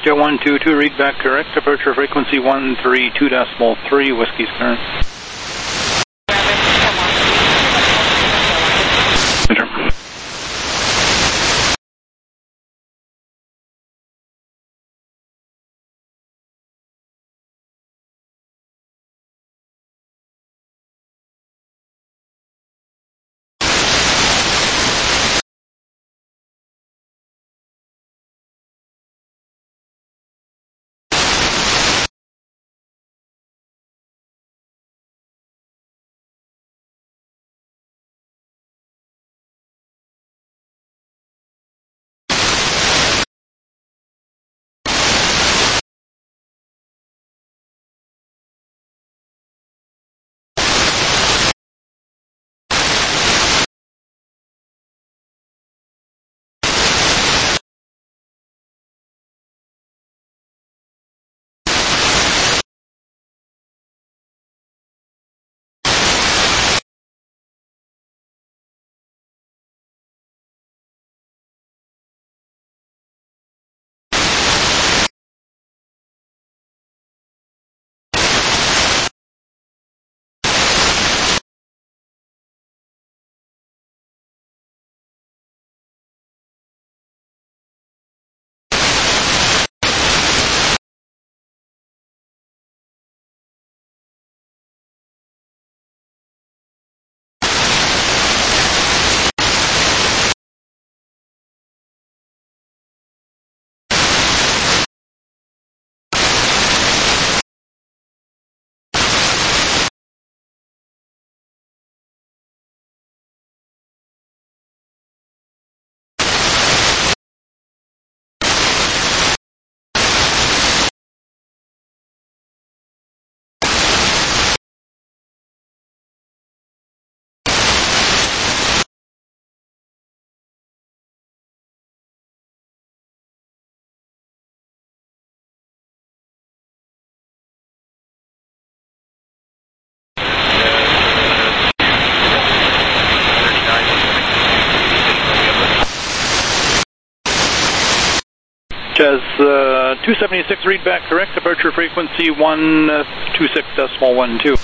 Jet 122, read back correct. Departure frequency 132.3, Whiskey's current. Jazz 276, read back correct. Departure frequency 126.12.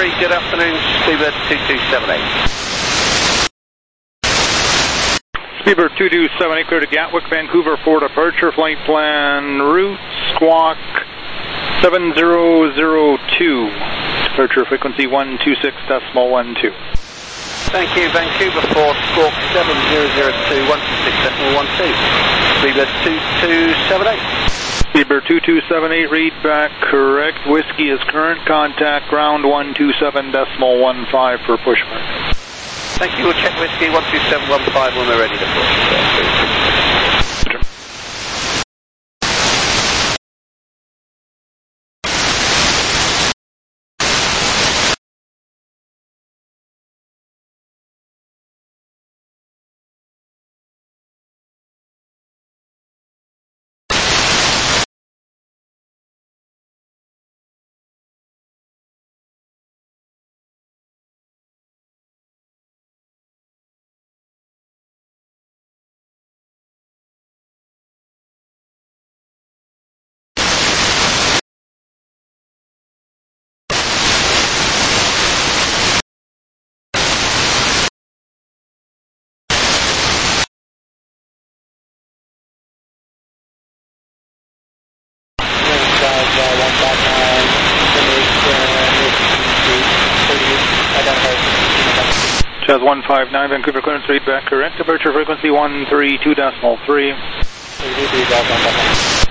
very good afternoon, Speedbird 2278. Speedbird 2278, clear to Gatwick, Vancouver for departure. Flight plan route squawk 7002. Departure frequency 126.12. Thank you, Vancouver for squawk 7002, 126.12. Speedbird 2278. Speedbird 2278, read back correct. Whiskey is current. Contact ground 127.15 for pushback. Thank you, we'll check Whiskey 12715 when we're ready to push. Jazz 159, Vancouver clearance, read back correct. Departure frequency 132.3.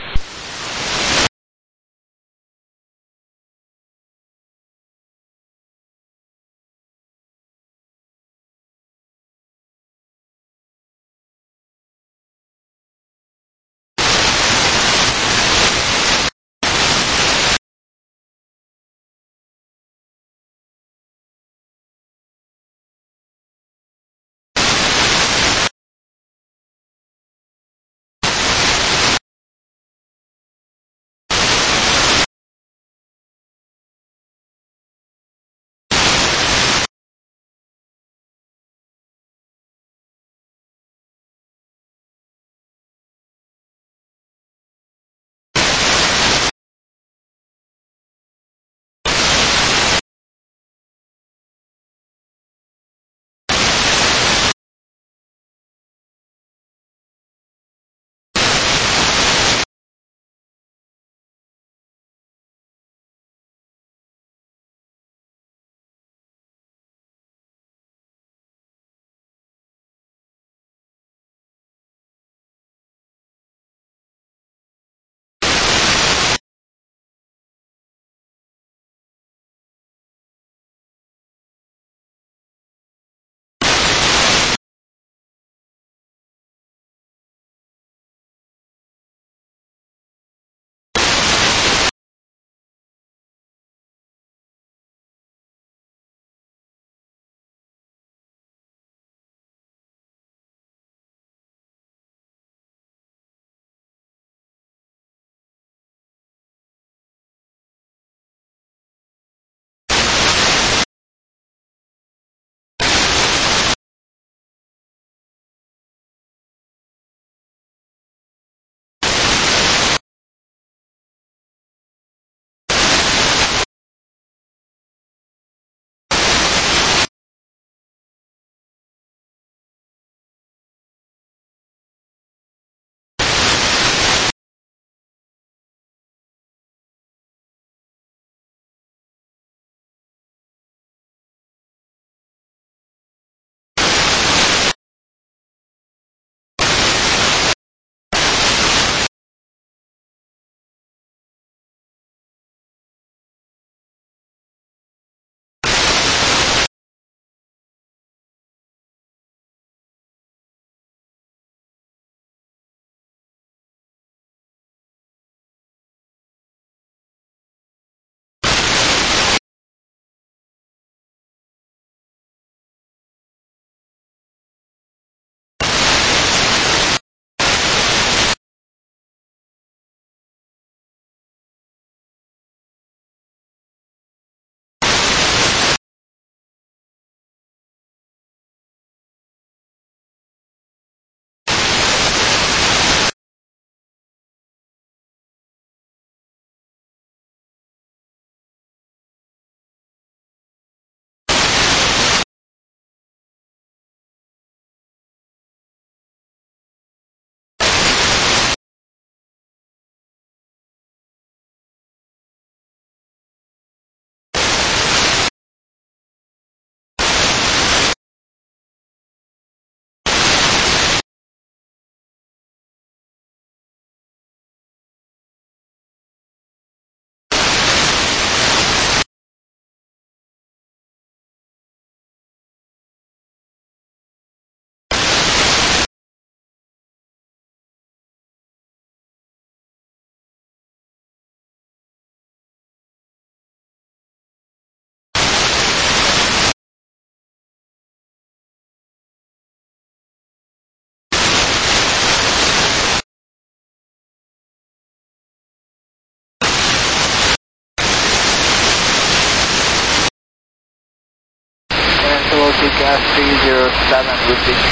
Gas 307 would be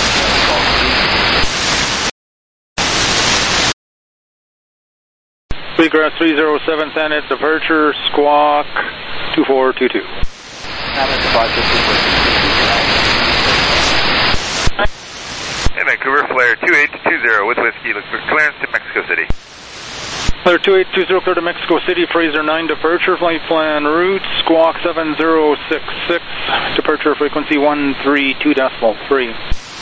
Sweetgrass 307, Thanet, departure, squawk 2422. Thanet, departure, 2422. Hey, Vancouver, flare 2820 with Whiskey, look for clearance to Mexico City. Flare 2820, clear to Mexico City, Fraser 9, departure, flight plan route, squawk 7066, departure frequency 132.3.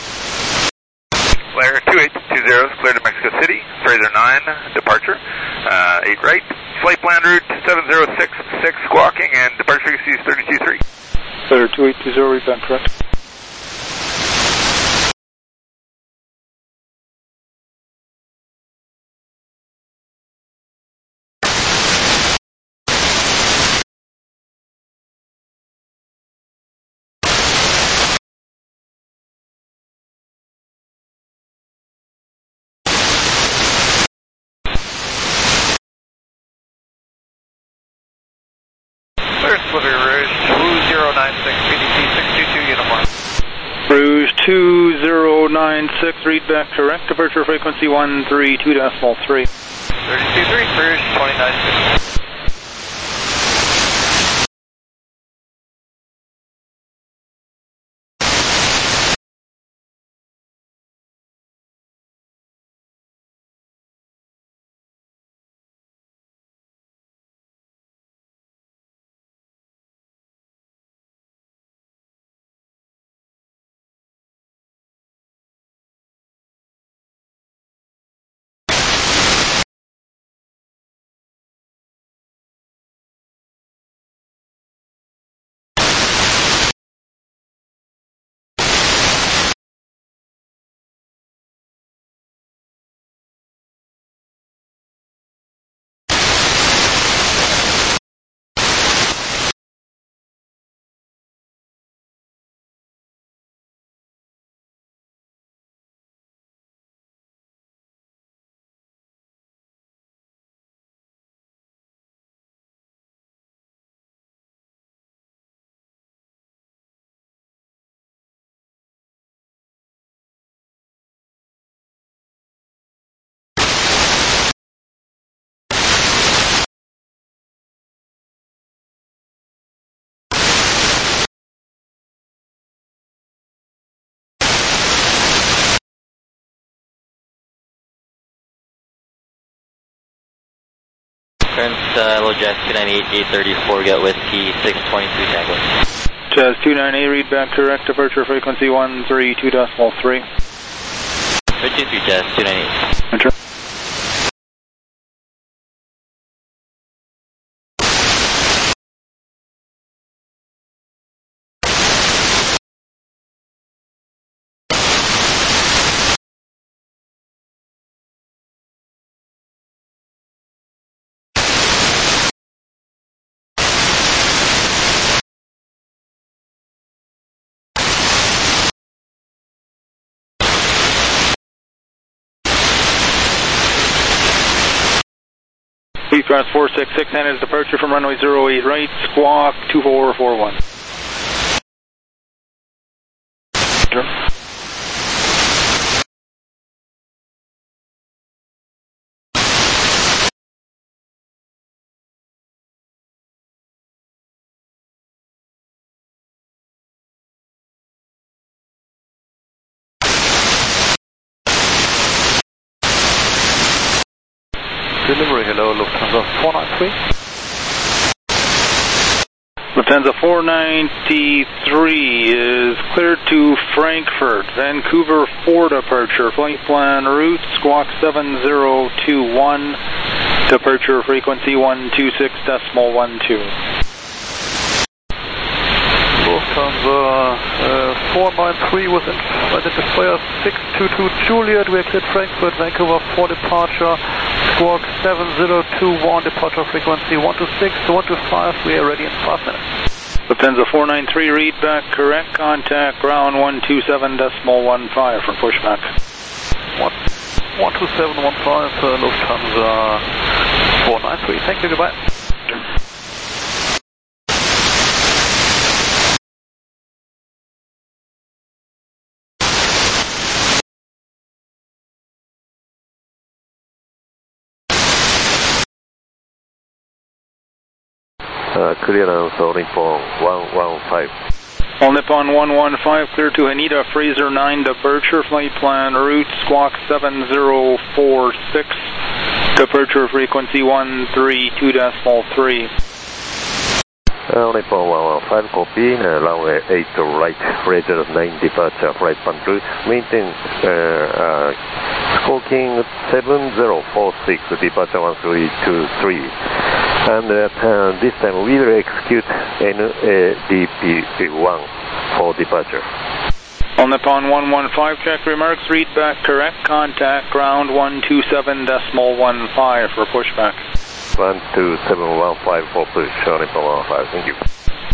Flare 2820, clear to Mexico City, Fraser 9, departure, 8 right, flight plan route 7066, squawking, and departure frequency is 32.3. Flare 2820, read back correct. Rouge 2096, PDC 622 Uniform. Rouge 2096, read back correct, departure frequency 132.3. 32.3, Rouge 2960. Current low Jazz 298, 834, get Whiskey 622 Tango. Jazz 298, read back correct, departure frequency 132.3. 323 Jazz 298. Enter. Sweetgrass 466, Hannah's departure from runway 08 right, squawk 2441. Delivery, hello, Lufthansa 493. Lufthansa 493 is cleared to Frankfurt, Vancouver 4 departure, flight plan route, squawk 7021, departure frequency 126.12. Lufthansa 493 with identifier 622 Juliet. We are cleared Frankfurt, Vancouver 4 departure, squawk 7021, departure frequency 126 to 125. We are ready in 5 minutes. Lufthansa 493, read back correct, contact ground 127.15 for pushback. 12715, Lufthansa 493. Thank you, goodbye. Clearance All Nippon 115. All Nippon 115, clear to Haneda, Fraser 9 departure, flight plan route squawk 7046, departure frequency 132.3. All Nippon 115, copy, runway 8 right, Fraser 9 departure, flight plan route, maintain squawking 7046, departure 1323. And this time we will execute NADP1 for departure. All Nippon 115, check remarks, read back correct, contact ground 127.15 for pushback. 12715 for push, All Nippon 15, thank you.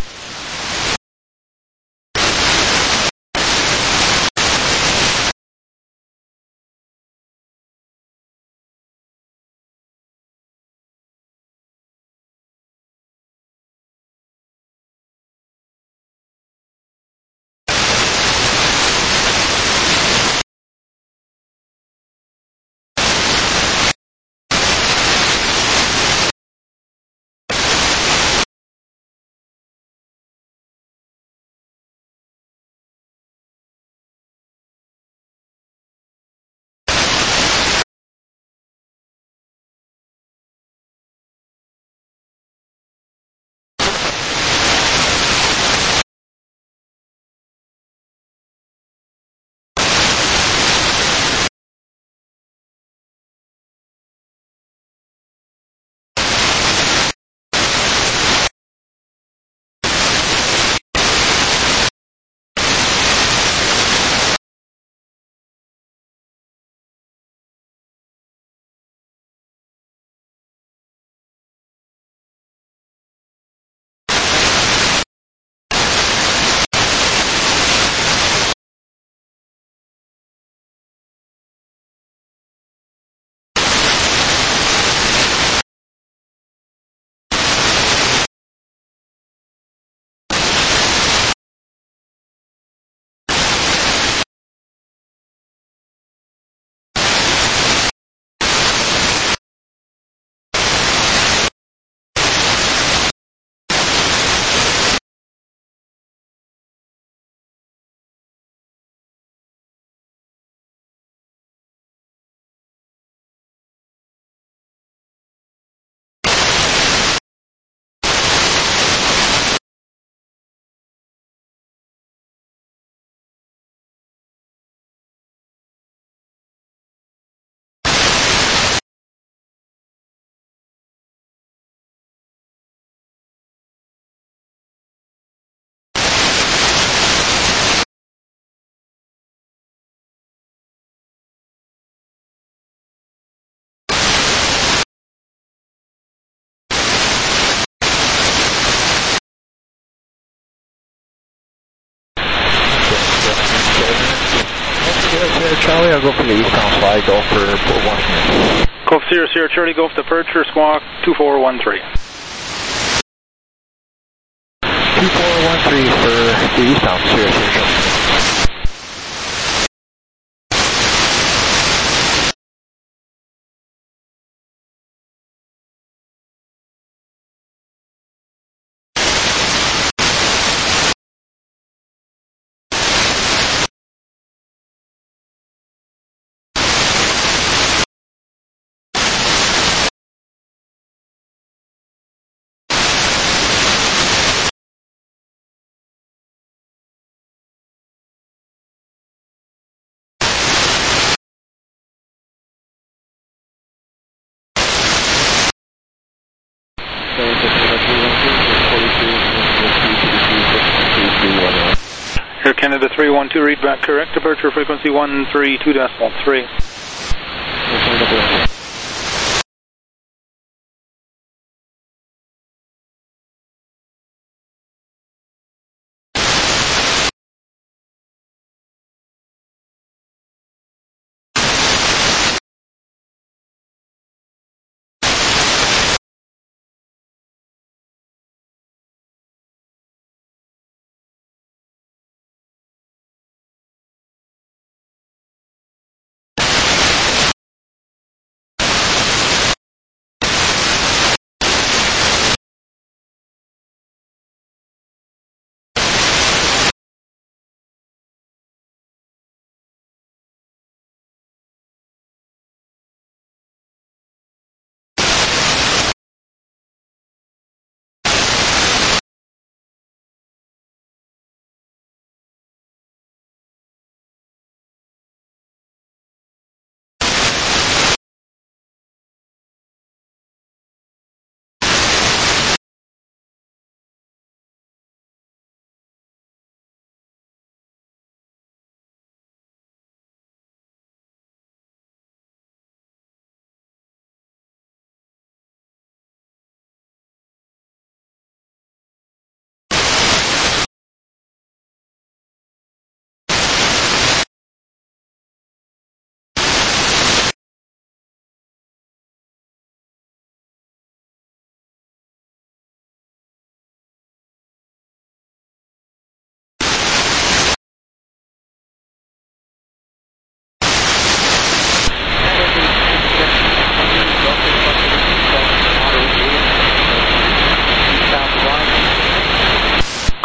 Charlie, I'll go for the eastbound flight, Golf for Washington. Golf Sierra Sierra Charlie, Golf departure, squawk 2413. 2413 for the eastbound Sierra Sierra. Air Canada 312, read back correct, departure frequency 132.3.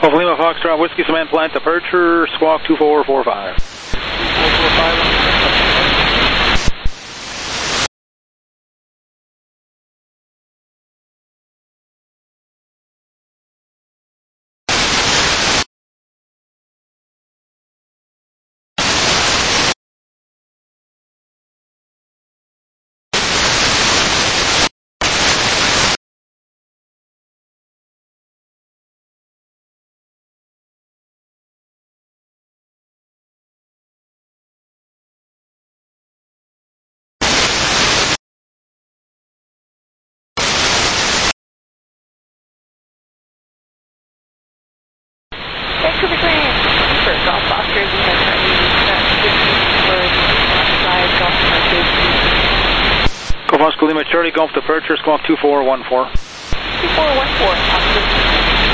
Golf Lima Foxtrot Whiskey Cement Plant departure, squawk 2445. 2445. Vancouver Grand, for Golf Foster, Lima Charlie, for side, Golf Departure. Golf Oscar Lima Charlie, Golf departure, squawk 2414. 2414, Oscar.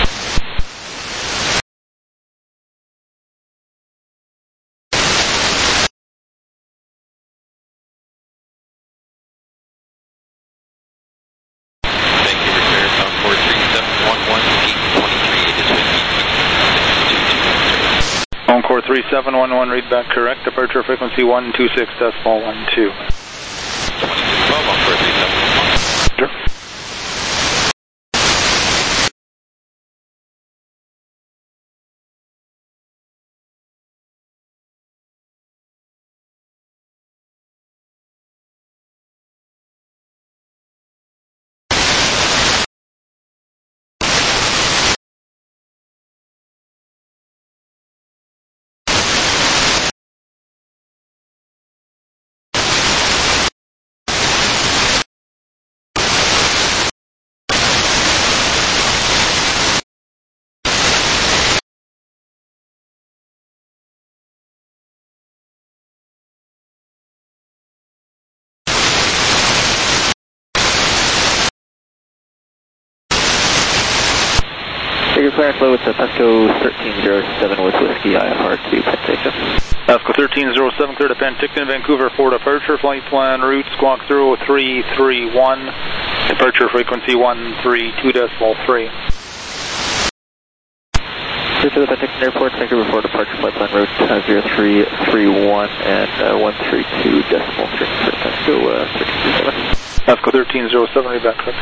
Encore 3711, read back correct, departure frequency 126.12. 2212, Encore 3711. Sure. Figure clearance low with the Pesco 1307 with Whiskey IFR to Penticton. Pesco 1307, clear to Penticton, Vancouver 4 departure, flight plan, route squawk 0331, departure frequency 132.3. Clear to the Penticton Airport, Vancouver 4 departure, flight plan, route 0331 and 132.3 for Pesco 1307. Pesco 1307, read back correct.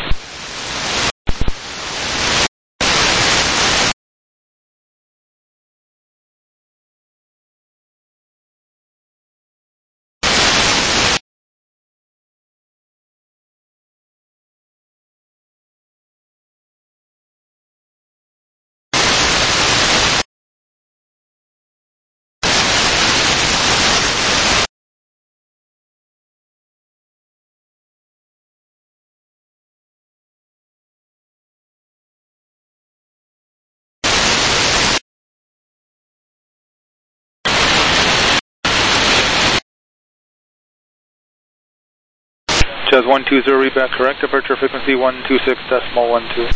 Chaz 120, read back correct, departure frequency 126.12.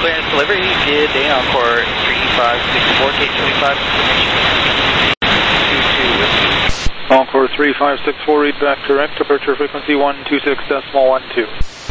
Clearance delivery, good day, Encore 3564, gate 25, information. 22 Whiskey. Encore 3564, read back correct, departure frequency 126.12.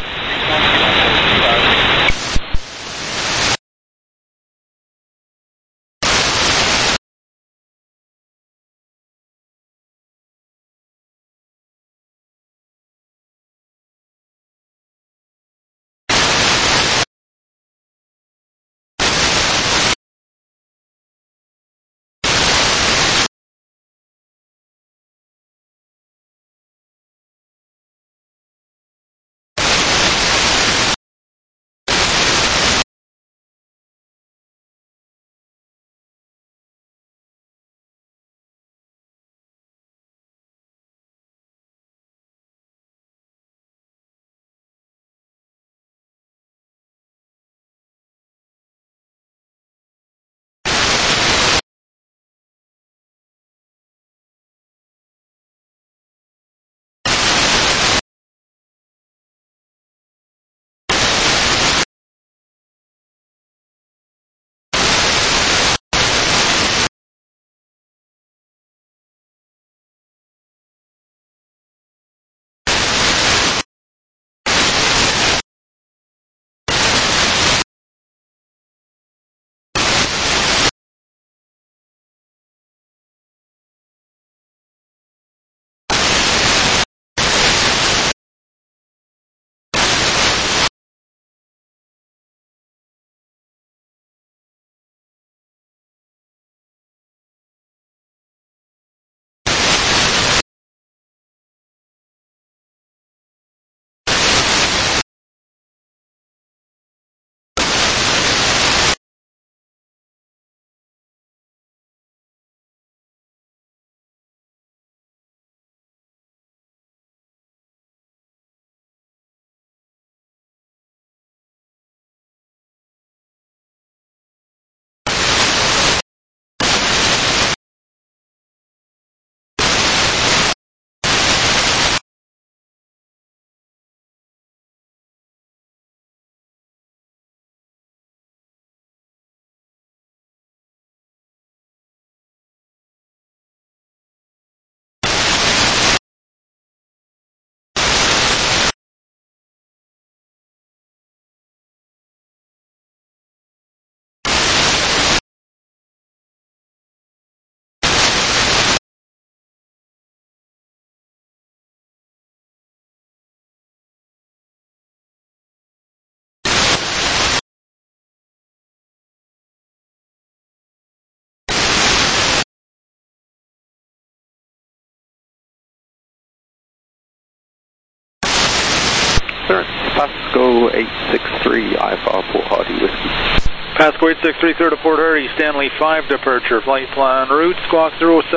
Pasco 863, IFR Port Hardy Whiskey. Pasco 863, clear to Port Hardy, Stanley 5 departure, flight plan route, squawk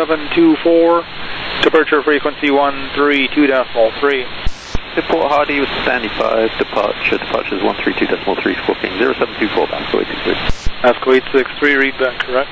0724, departure frequency 132.3. Port Hardy with Stanley 5, departure is 132.3, squawking 0724, Pasco 863. Pasco 863, read back correct.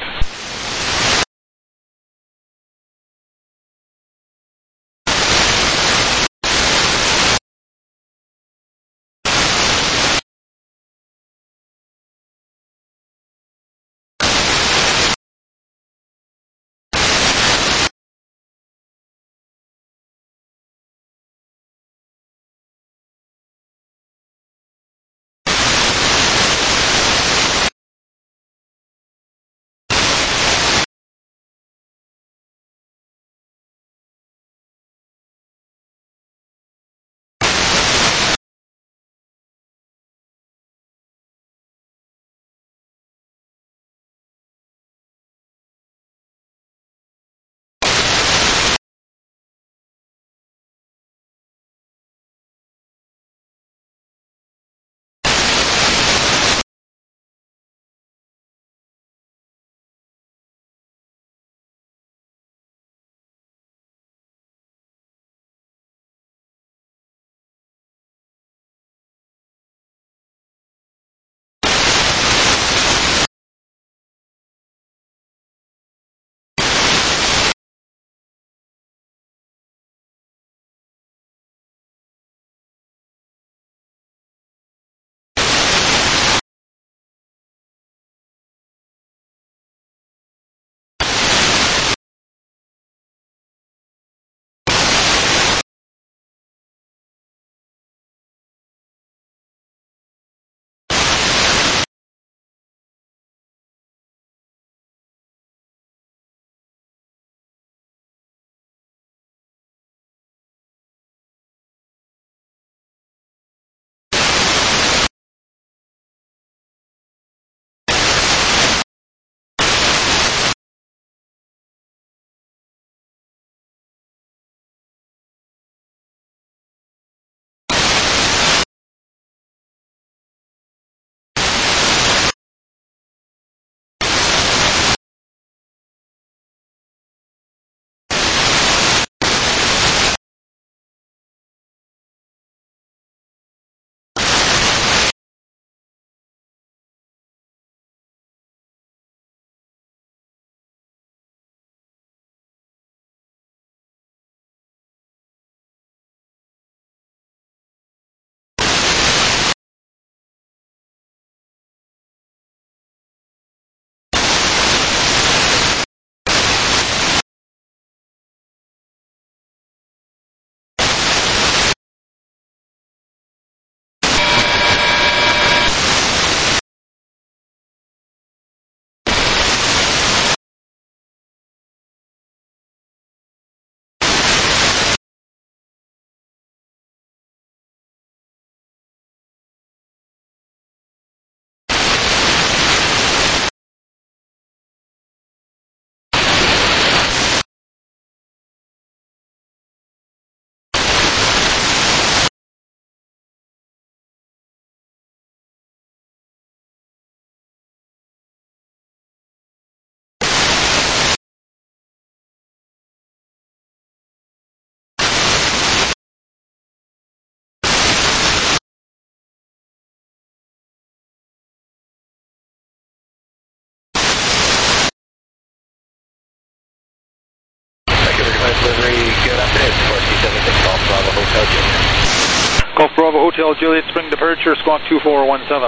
delivery, good afternoon. 4276 Golf Bravo Hotel Juliet. Golf Bravo Hotel Juliet, spring departure, squawk 2417.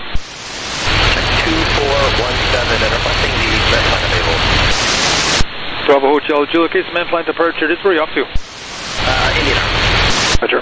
2417 and requesting the main flight available. Bravo Hotel Juliet, case main flight departure, this is where you up to? Indian. Roger.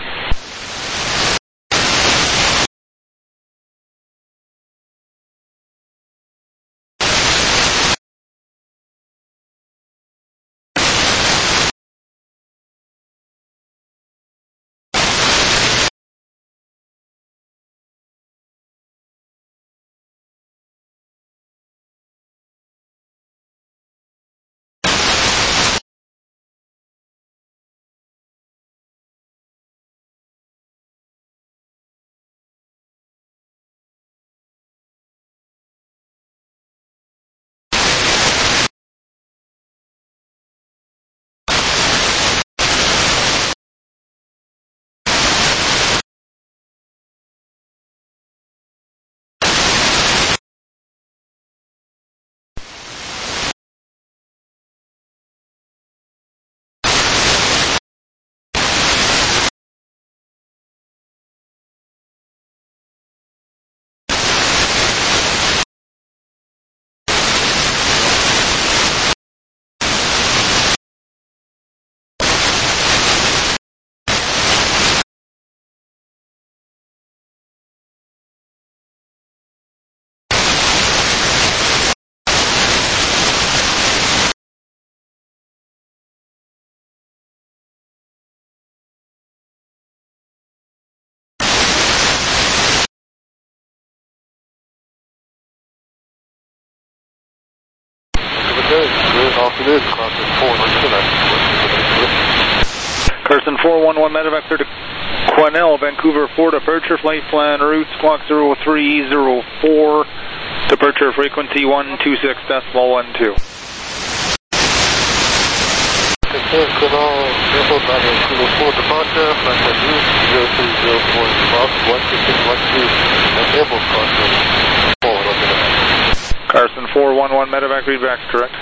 Carson 411 medevac clear to Quesnel, Vancouver 4 departure, flight plan route squawk 0304, departure frequency 126.12. Quesnel, airport Vancouver 4 departure, flight plan route 0304, squawk 126.12, and airport crossing forward on the Carson 411 medevac, read back correct.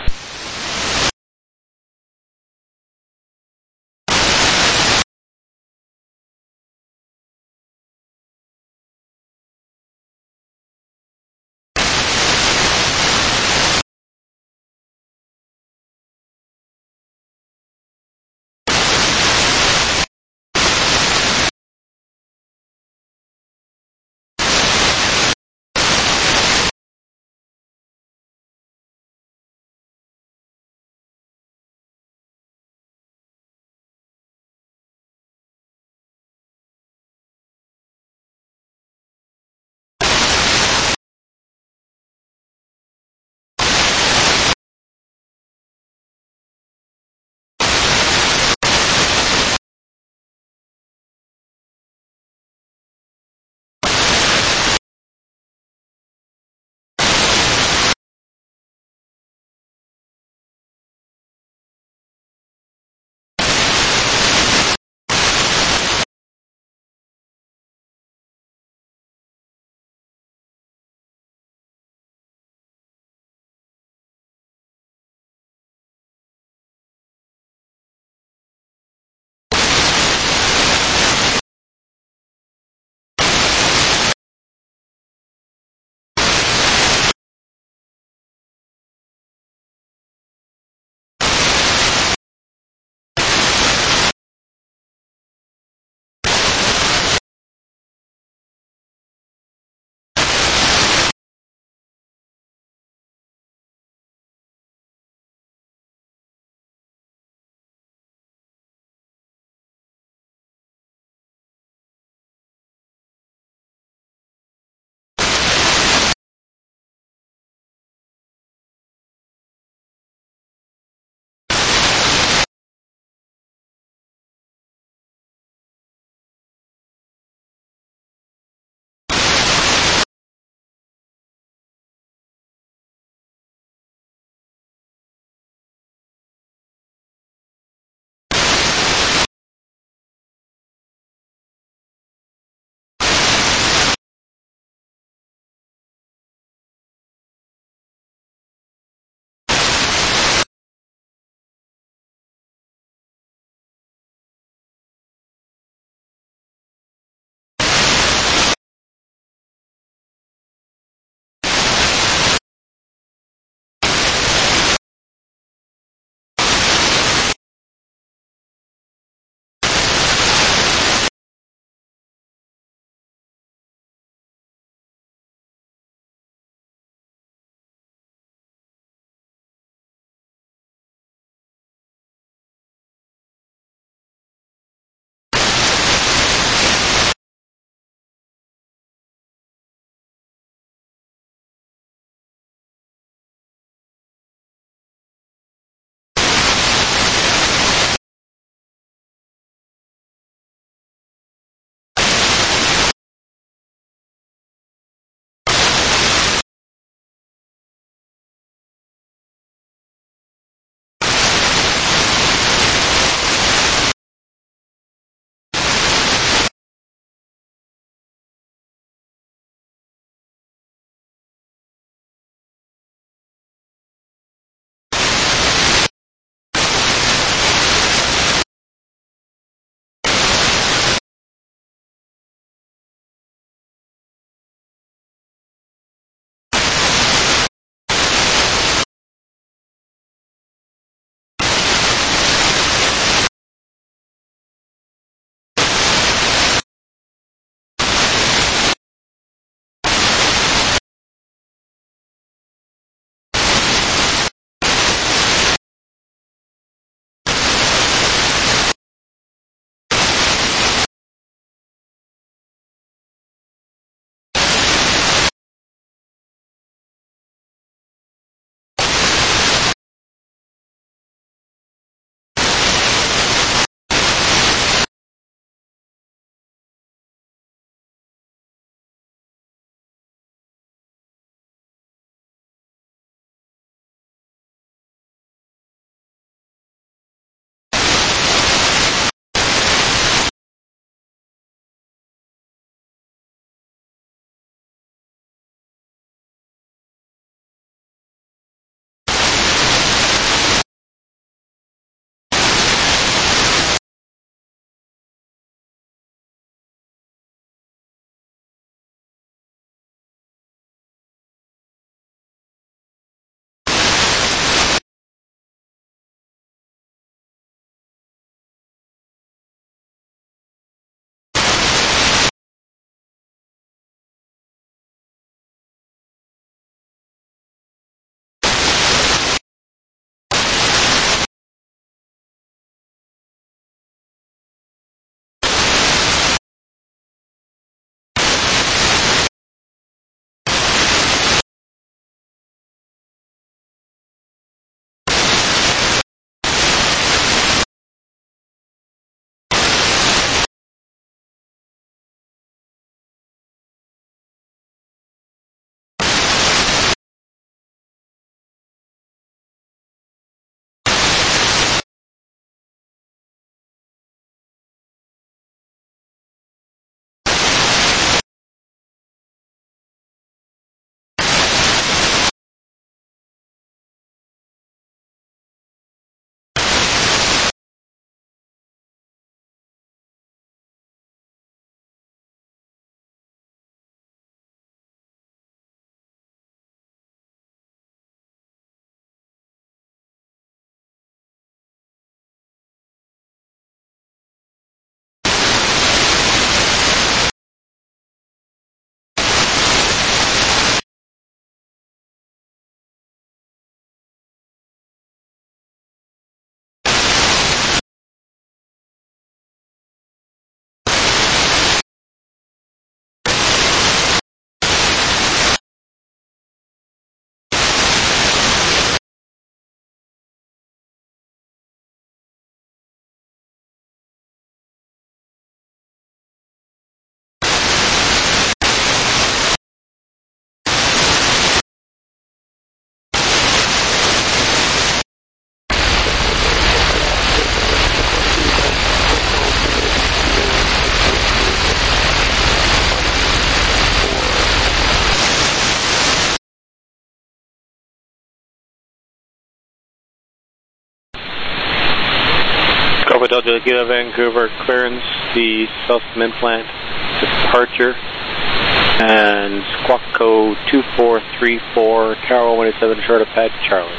Gila Vancouver clearance, the South Cement Plant departure, and squawk code 2434, Tower 187 short of pad Charlie.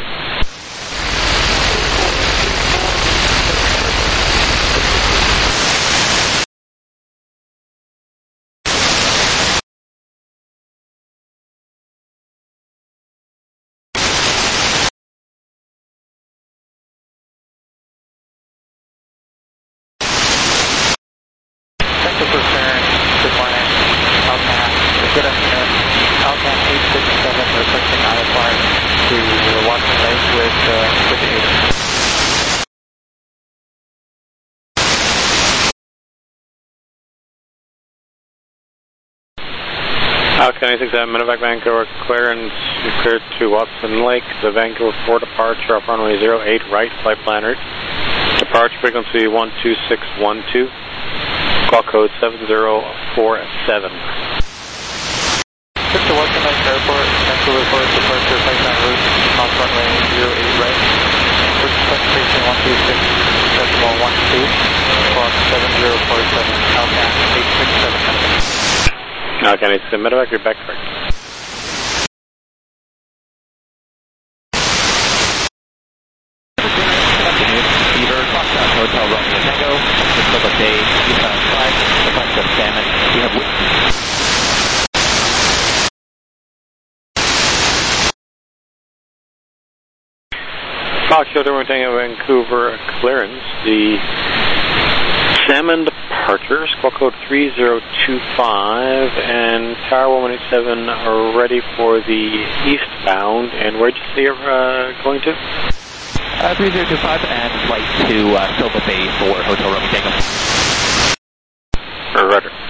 Good afternoon. Alcan 867 requesting IFR to Watson Lake with Aiden. Alcan 867, Medevac Vancouver clearance, cleared to Watson Lake, the Vancouver 4 departure off runway 08 right, flight plan route. Departure frequency 12612, squawk code 7047. To Watson Lake Airport, Vancouver 4 departure, flight plan route, off runway 08 right, first destination 126.12, squawk 7047, Alcan 867. Alcan 867, Medevac, you're back correct. Beaver, Foxtrot Hotel Romeo Tango, Pacific Bay, eastbound flight, the bunch of salmon, we have Foxtrot Romeo Tango Vancouver clearance, the Salmon departure, squawk code 3025, and Tower 187 are ready for the eastbound, and where'd you say you're going to? 3025 and flight to Silva Bay for Hotel Romeo Tango. Roger.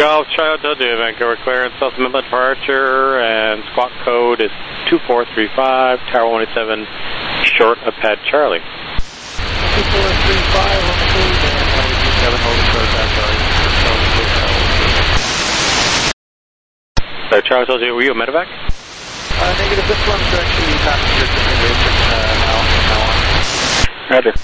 Golf Charlie Hotel Juliet, Vancouver clearance, South Midland departure, and squawk code is 2435, Tower 187, short of pad Charlie. 2435 on the code, and 187 over short of pad Charlie. So Charlie Hotel Juliet, were you a medevac? Negative, this one's actually passenger continuation now on. Roger.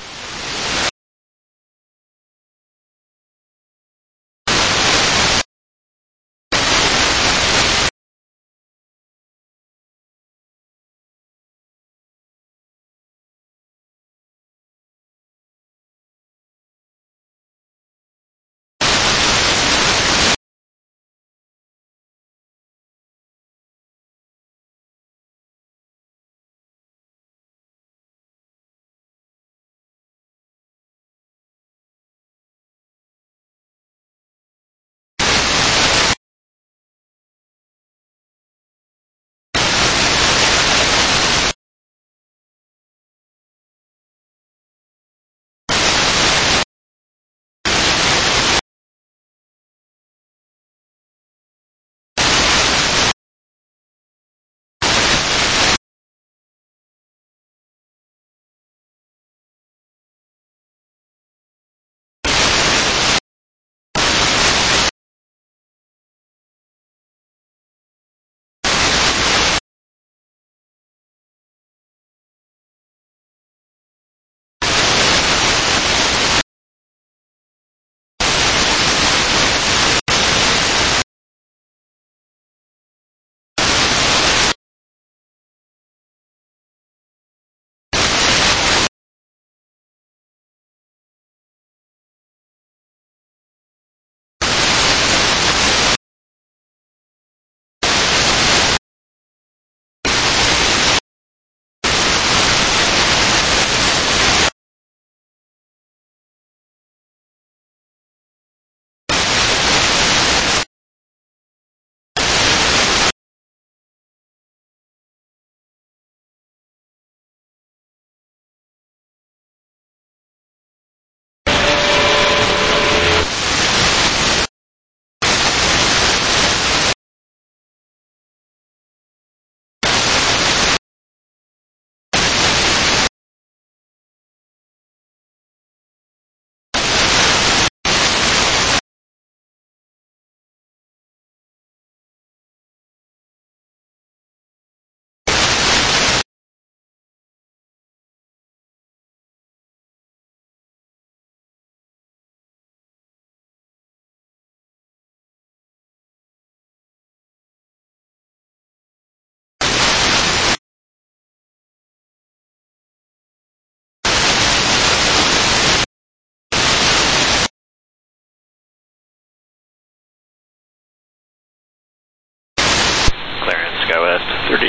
Skywest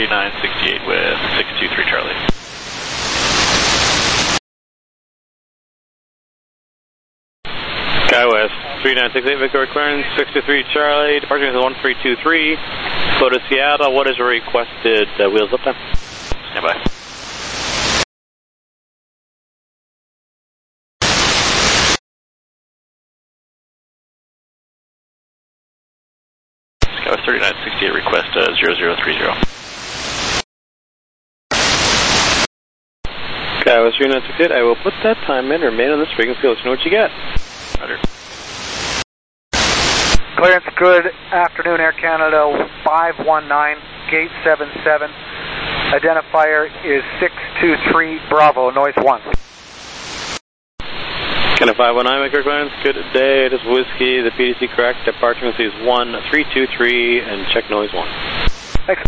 3968 with 623 Charlie. Skywest 3968 Victoria clearance 623 Charlie, departure is 1323. Go to Seattle. What is your requested wheels up time? Stand by. Skywest 3968 request 0030. Skywest 3968, I will put that time in, remain on this frequency, let you know what you get. Roger. Clearance, good afternoon, Air Canada 519, gate 77. Identifier is 623 Bravo, noise 1. Canada 519, make your clearance, good day, it is Whiskey, the PDC correct, departure frequency is 1323, and check noise 1. Thanks.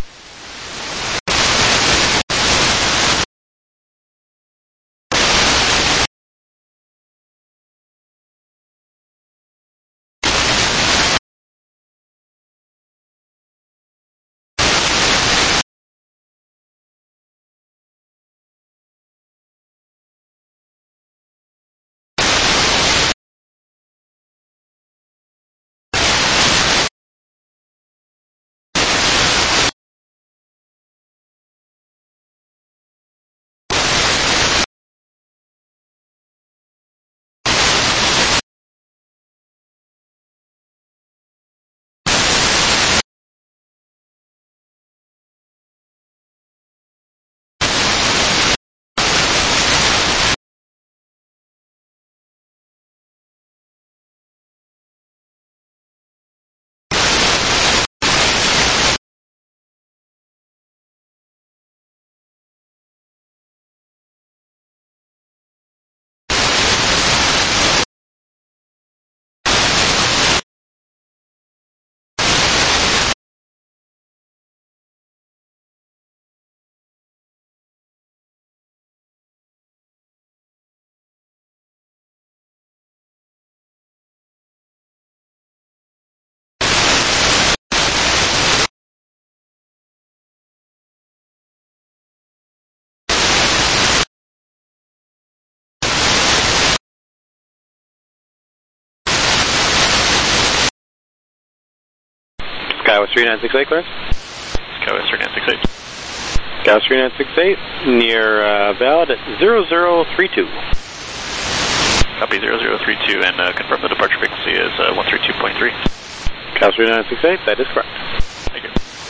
Skywest 3968, clearance. Skywest 3968. Skywest 3968, near valid at 0032. Copy 0032, and confirm the departure frequency is 132.3. Skywest 3968, that is correct. Thank you.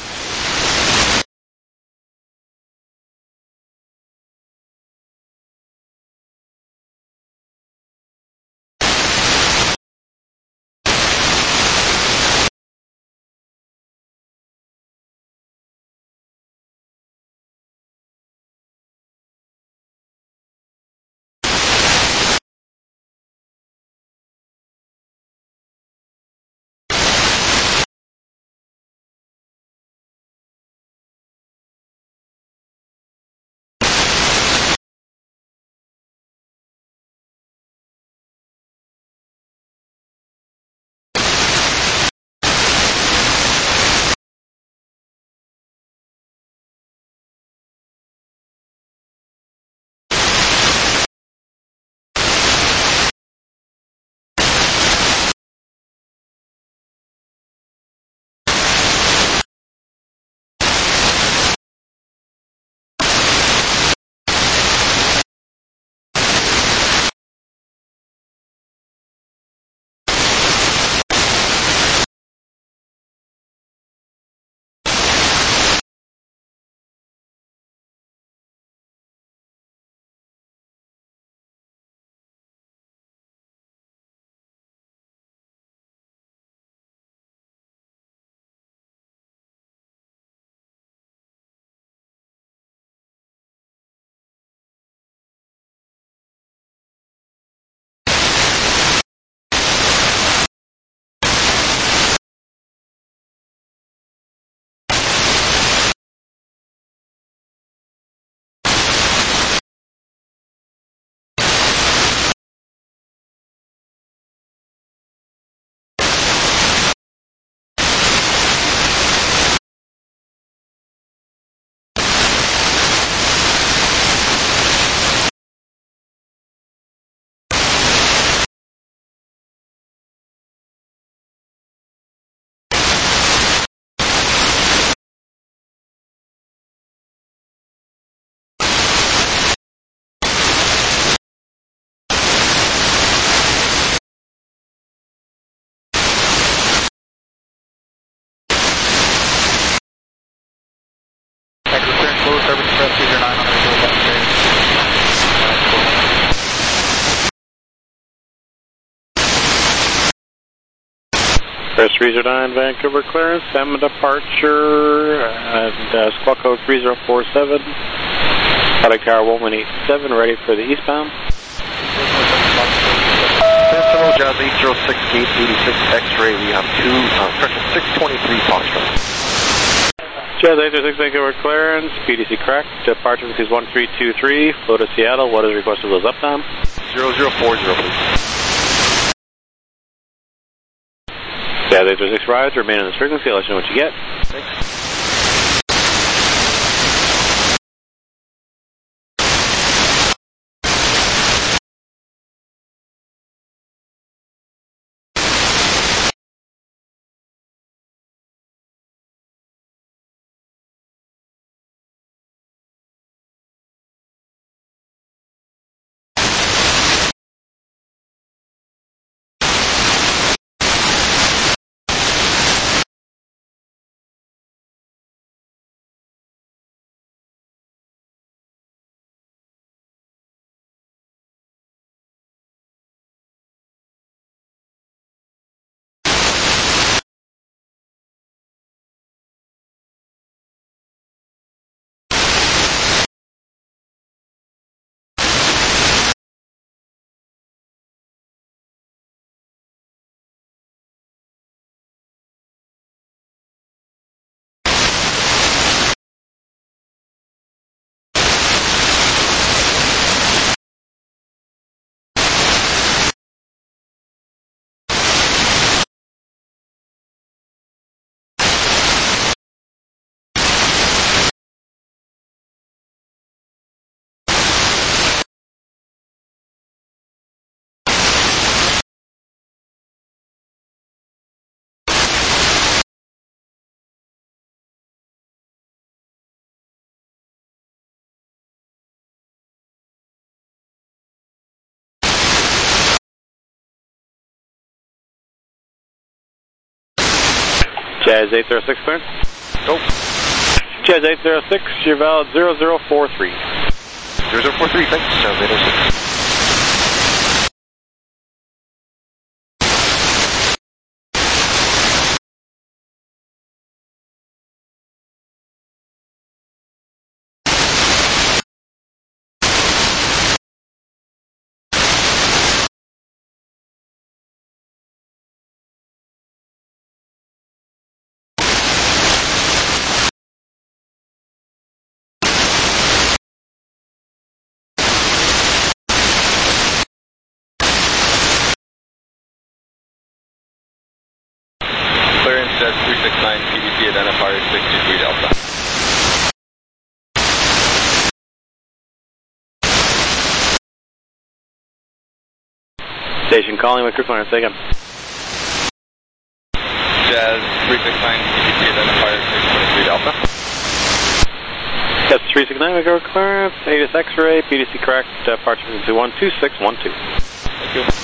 First 309, Vancouver clearance, SAM departure, and squawk code 3047. Flight car 1187, ready for the eastbound. Sentinel, Jazz 806, gate 86, X-ray, we have pressure 623 Foxtrot. Jazz 806, Vancouver clearance, PDC correct, departure frequency is 1323, flow to Seattle, what is requested was uptime? 0040, please. Jazz 806 rise, remain on this frequency, I'll let you know what you get. Thanks. Jazz 806 clearance. Go. Jazz 806, you're valid 0043. 0043, thanks. Jazz 806. Clearance at 369 PDC, identifier 623 Delta. Station calling with crew clearance, say again. Jazz 369 PDC, identifier 623 Delta. That's 369, we go clearance, ATIS X-ray, PDC correct, departure frequency 12612. Thank you.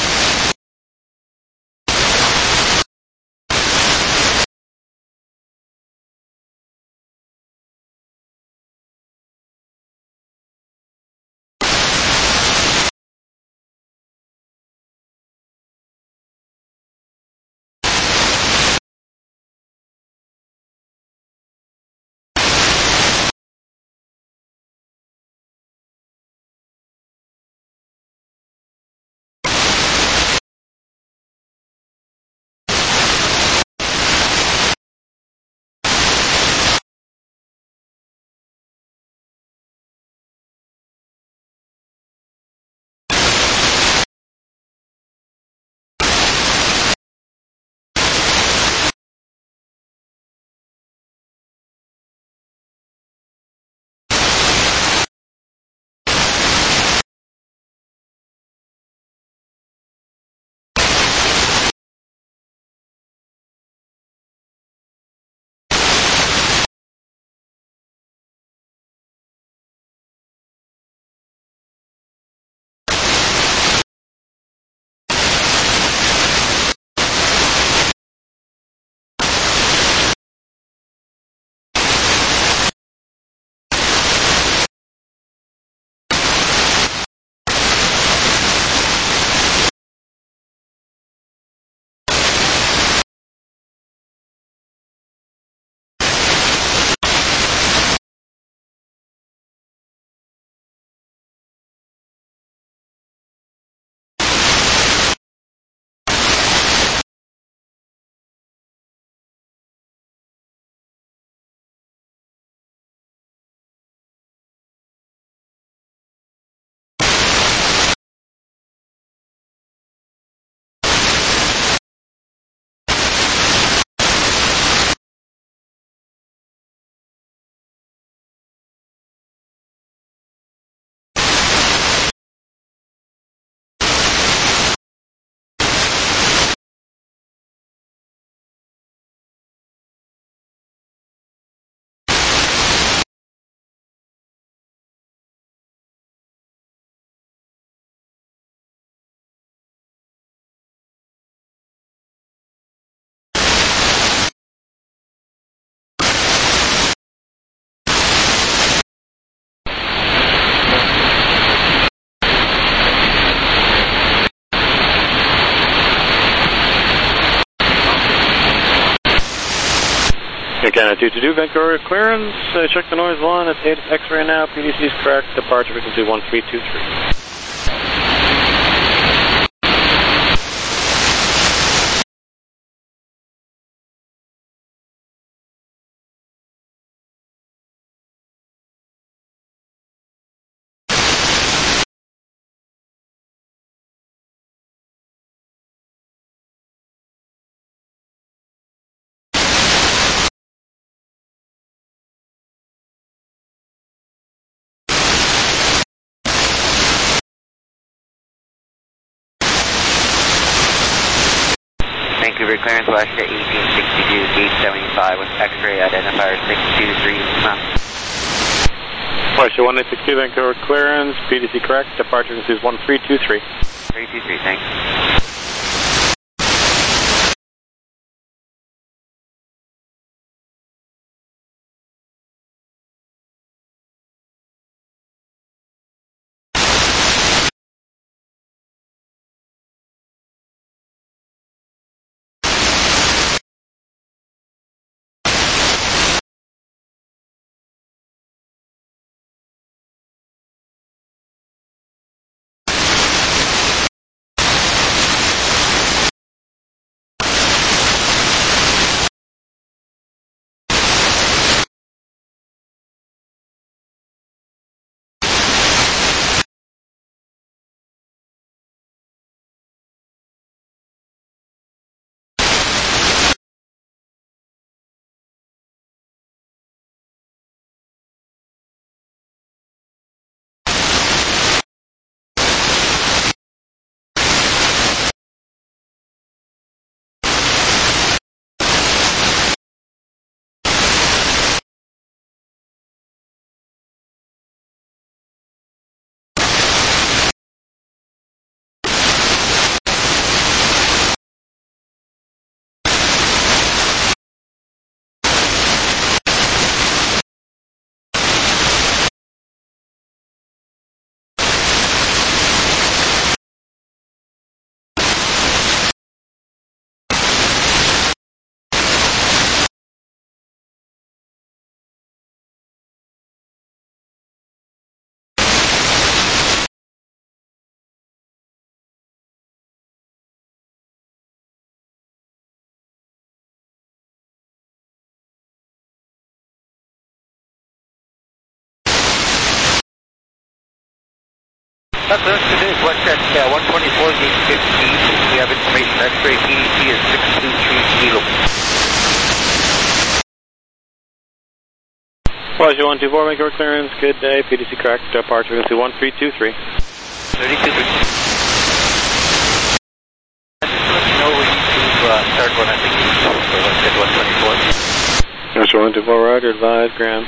Canada 222, Vancouver clearance. Check the noise line. It's ATIS X-ray now. PDC is correct. Departure frequency 1323. Vancouver clearance, Alaska 1862, gate 75 with X-ray identifier 623. Alaska 1862, Vancouver clearance, PDC correct, departure frequency is 1323. 323, thanks. clearance today, WestJet 124, gate 15. We have information X-ray PDC is 623 kilo. Roger 124, Vancouver clearance, good day, PDC correct, departure frequency 1323. 32. Start when I think so let's get 124. Roger 124, roger, advise, ground.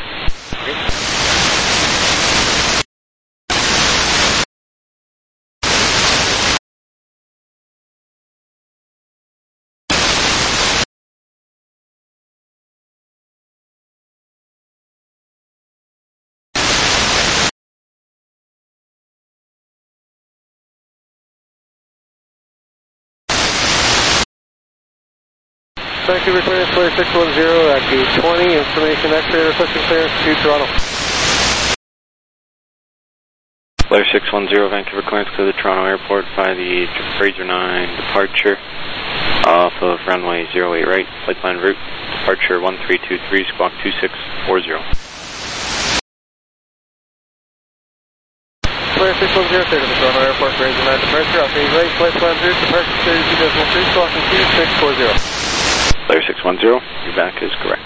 Vancouver clearance, flare 610 at gate 20, information X-ray requesting clearance to Toronto. Flare 610, Vancouver clearance to the Toronto airport by the Fraser 9 departure off of runway 08 right, flight plan route, departure 1323, squawk 2640. Flare 610, clear to the Toronto airport, Fraser 9 departure off 8 right, flight plan route, departure 32.3, squawk 2640. Flare 610, your back is correct.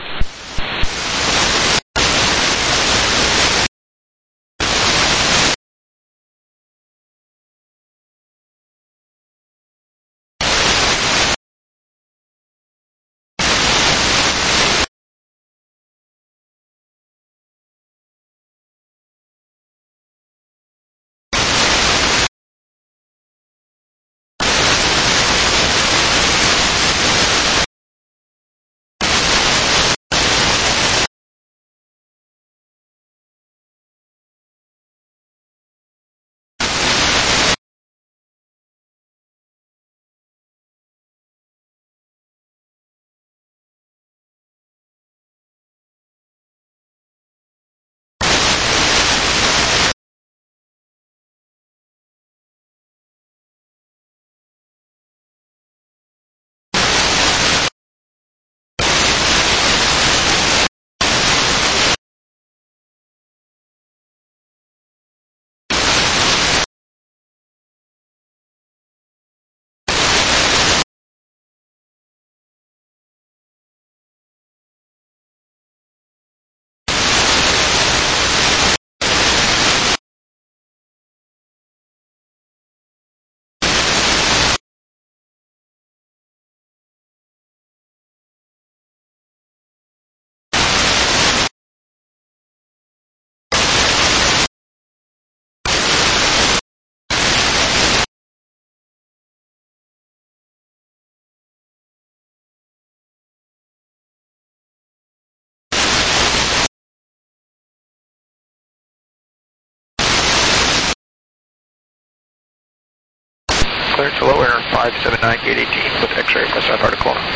Clear to low air 579, gate 18 with X-ray plus part of Kelowna.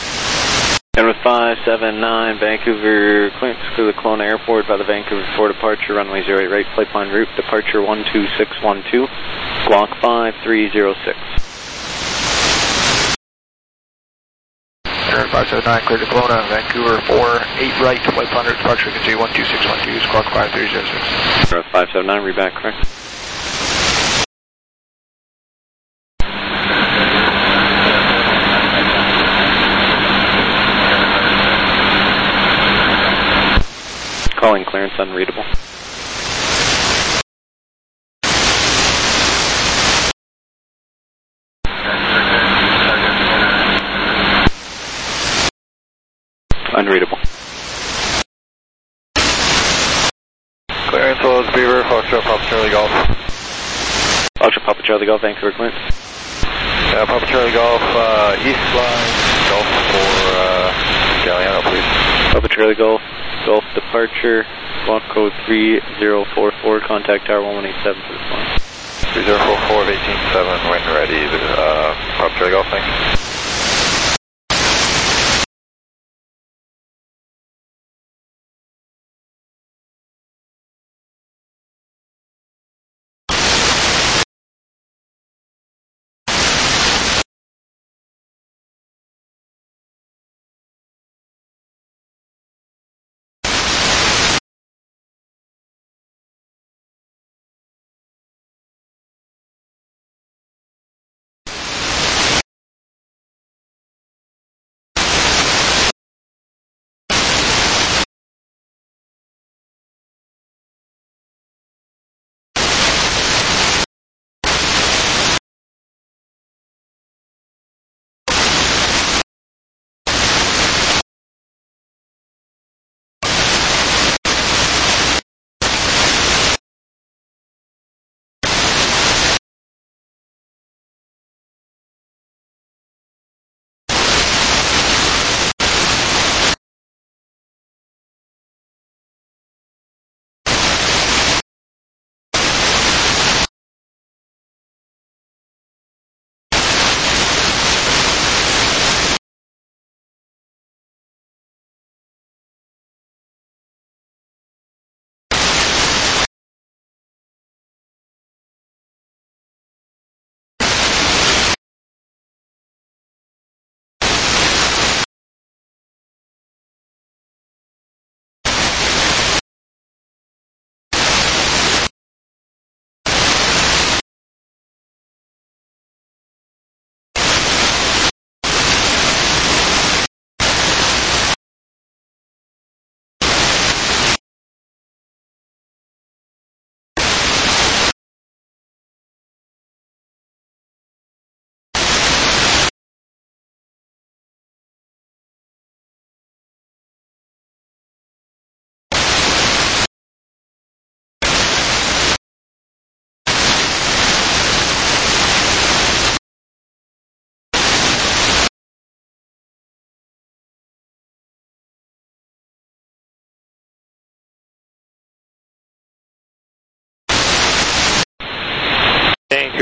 And with 579, Vancouver clearance to the Kelowna airport by the Vancouver 4 departure, runway 08 right, flight plan route, departure 12612, squawk 5306. Air 579, clear to Kelowna, Vancouver 4, 8 right, flight plan route, departure frequency 12612, squawk 5306. Air 579, read back correct. Calling clearance unreadable. Unreadable. Clearance was Beaver, Foxtrot, Papa Charlie Golf. Foxtrot, Papa Charlie Golf, Vancouver clearance. Yeah, Papa Charlie Golf, east line, Golf for Galliano, please. Papa Charlie Golf, Golf departure, squawk code 3044, contact tower 1187 for this line. 3044 of 187, when ready, Papa Charlie Golf, thanks.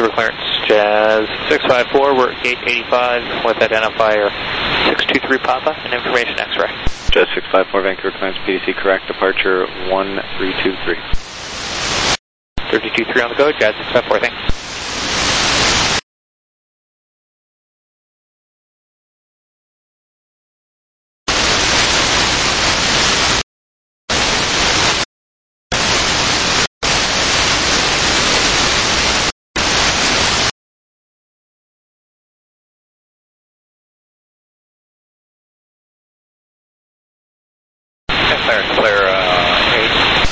Vancouver clearance. Jazz 654, we're at gate 85 with identifier 623 Papa and information X-ray. Jazz 654, Vancouver clearance, PDC correct, departure 1323. 323 on the go, Jazz 654, thanks. Clear 8.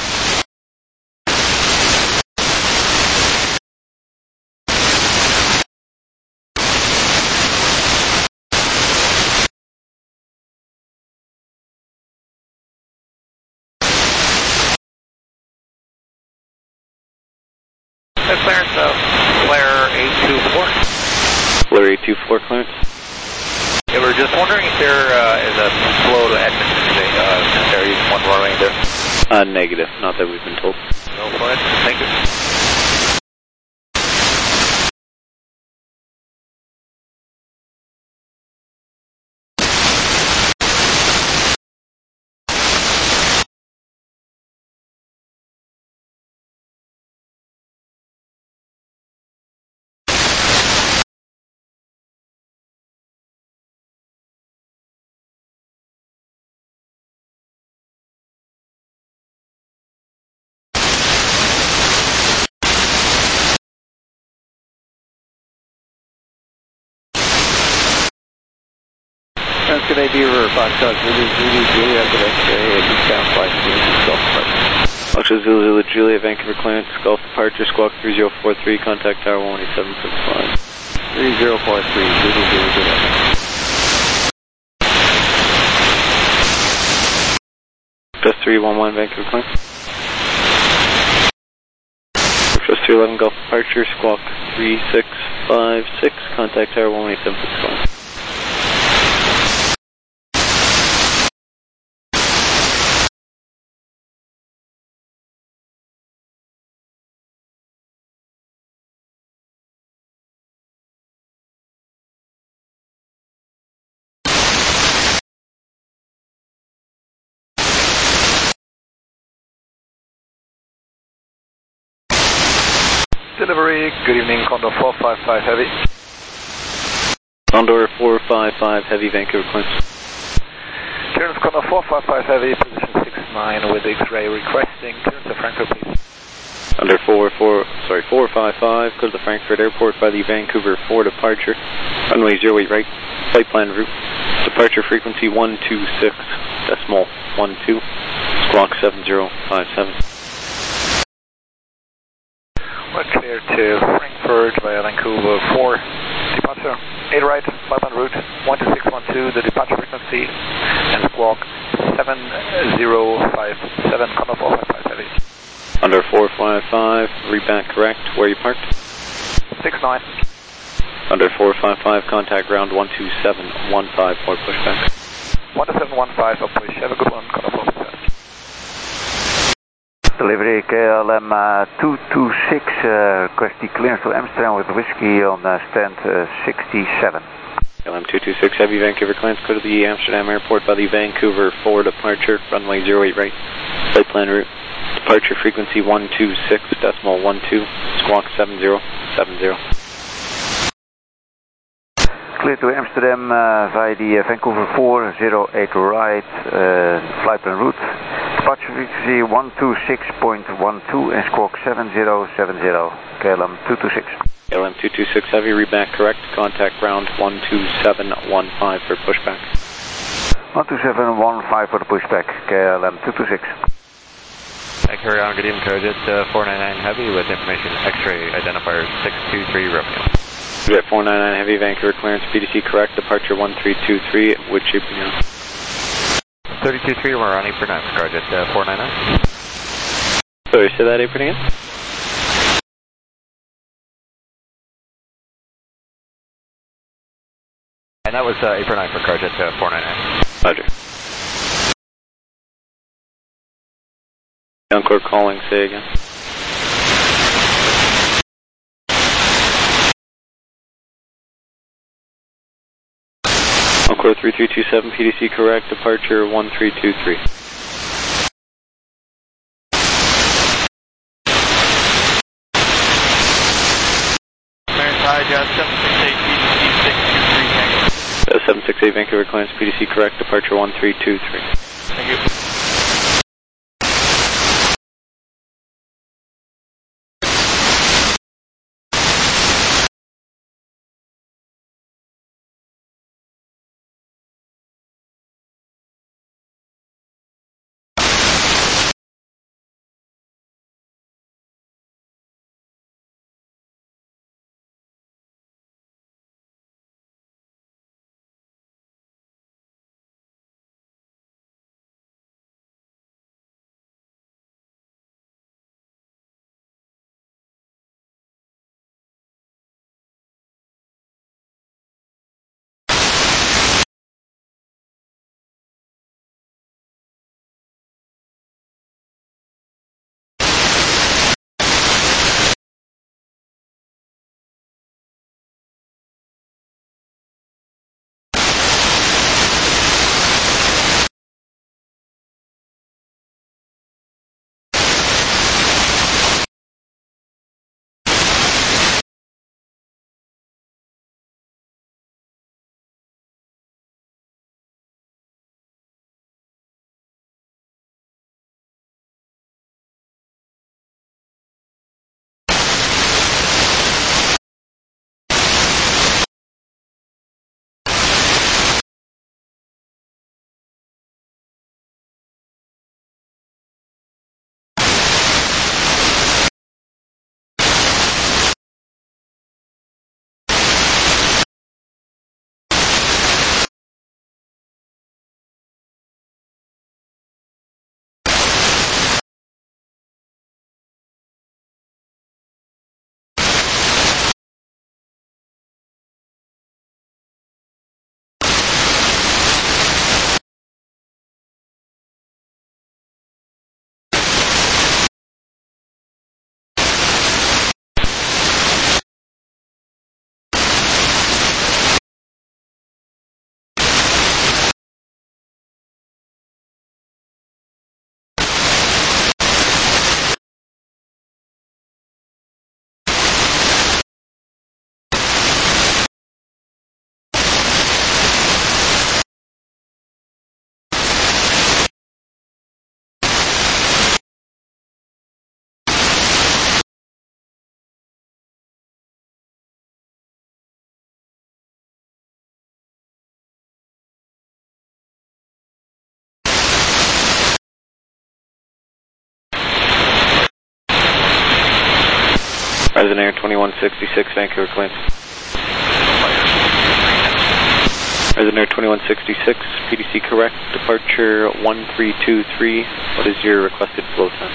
Clearance, flare 824. Flare 824 clearance. Yeah, we're just wondering if there is a flow to Edmonton today. Is there even one runway there? Negative, not that we've been told. No flight, thank you. Good idea, Foxtrot Zulu Juliet, good X-ray, Eastbound flight to Gulf departure. Foxtrot Zulu Juliet, Vancouver clearance, Gulf departure, squawk 3043, contact tower 18765. 3043, Zulu Juliet. Just 311, Vancouver clearance. Just 311, Gulf departure, squawk 3656, contact tower 18765. Delivery, good evening, Condor 455 Heavy. Condor 455 Heavy, Vancouver clearance. Clearance Condor 455 Heavy, position 69 with X-ray requesting clearance to Frankfurt, please. Under 455, go to the Frankfurt Airport by the Vancouver 4 departure, runway 08 right, flight plan route, departure frequency 126.12, squawk 7057. We're clear to Frankfurt via Vancouver 4, departure 8 right, flight plan route 12612, the departure frequency, and squawk 7057, Condor 455 Heavy. Under 455, read back correct, where you parked? 69. Under 455, contact ground 12715 for pushback. 12715 for push, have a good one, Condor 455. Delivery KLM 226, request the clearance to Amsterdam with whiskey on stand 67. KLM 226 Heavy, Vancouver clearance, go to the Amsterdam Airport by the Vancouver 4 departure, runway 08 right, flight plan route, departure frequency 126.12, squawk 7070. Clear to Amsterdam via the Vancouver 408 right, flight plan route. Departure frequency 126.12 and squawk 7070, KLM 226. KLM 226 Heavy, read back correct, contact ground 12715 for pushback. 12715 for the pushback, KLM 226. Carry on, good evening, Cojet 499 Heavy with information X-ray identifier 623 Romeo. Jet 499 Heavy, Vancouver clearance, PDC correct, departure 1323, which shape are you on? 323, we're on 8 for 9 for Cojet 499. Sorry, say that 8 for again? And that was 8 for 9 for Cojet 499. Roger. Encore calling, say again. Core 3327, PDC correct, departure 1323. Maritide, 768, PDC 623, 768 Vancouver clearance, PDC correct, departure 1323. Thank you. Horizon Air 2166, Vancouver clearance. Horizon Air 2166, PDC correct, departure 1323. What is your requested flow time?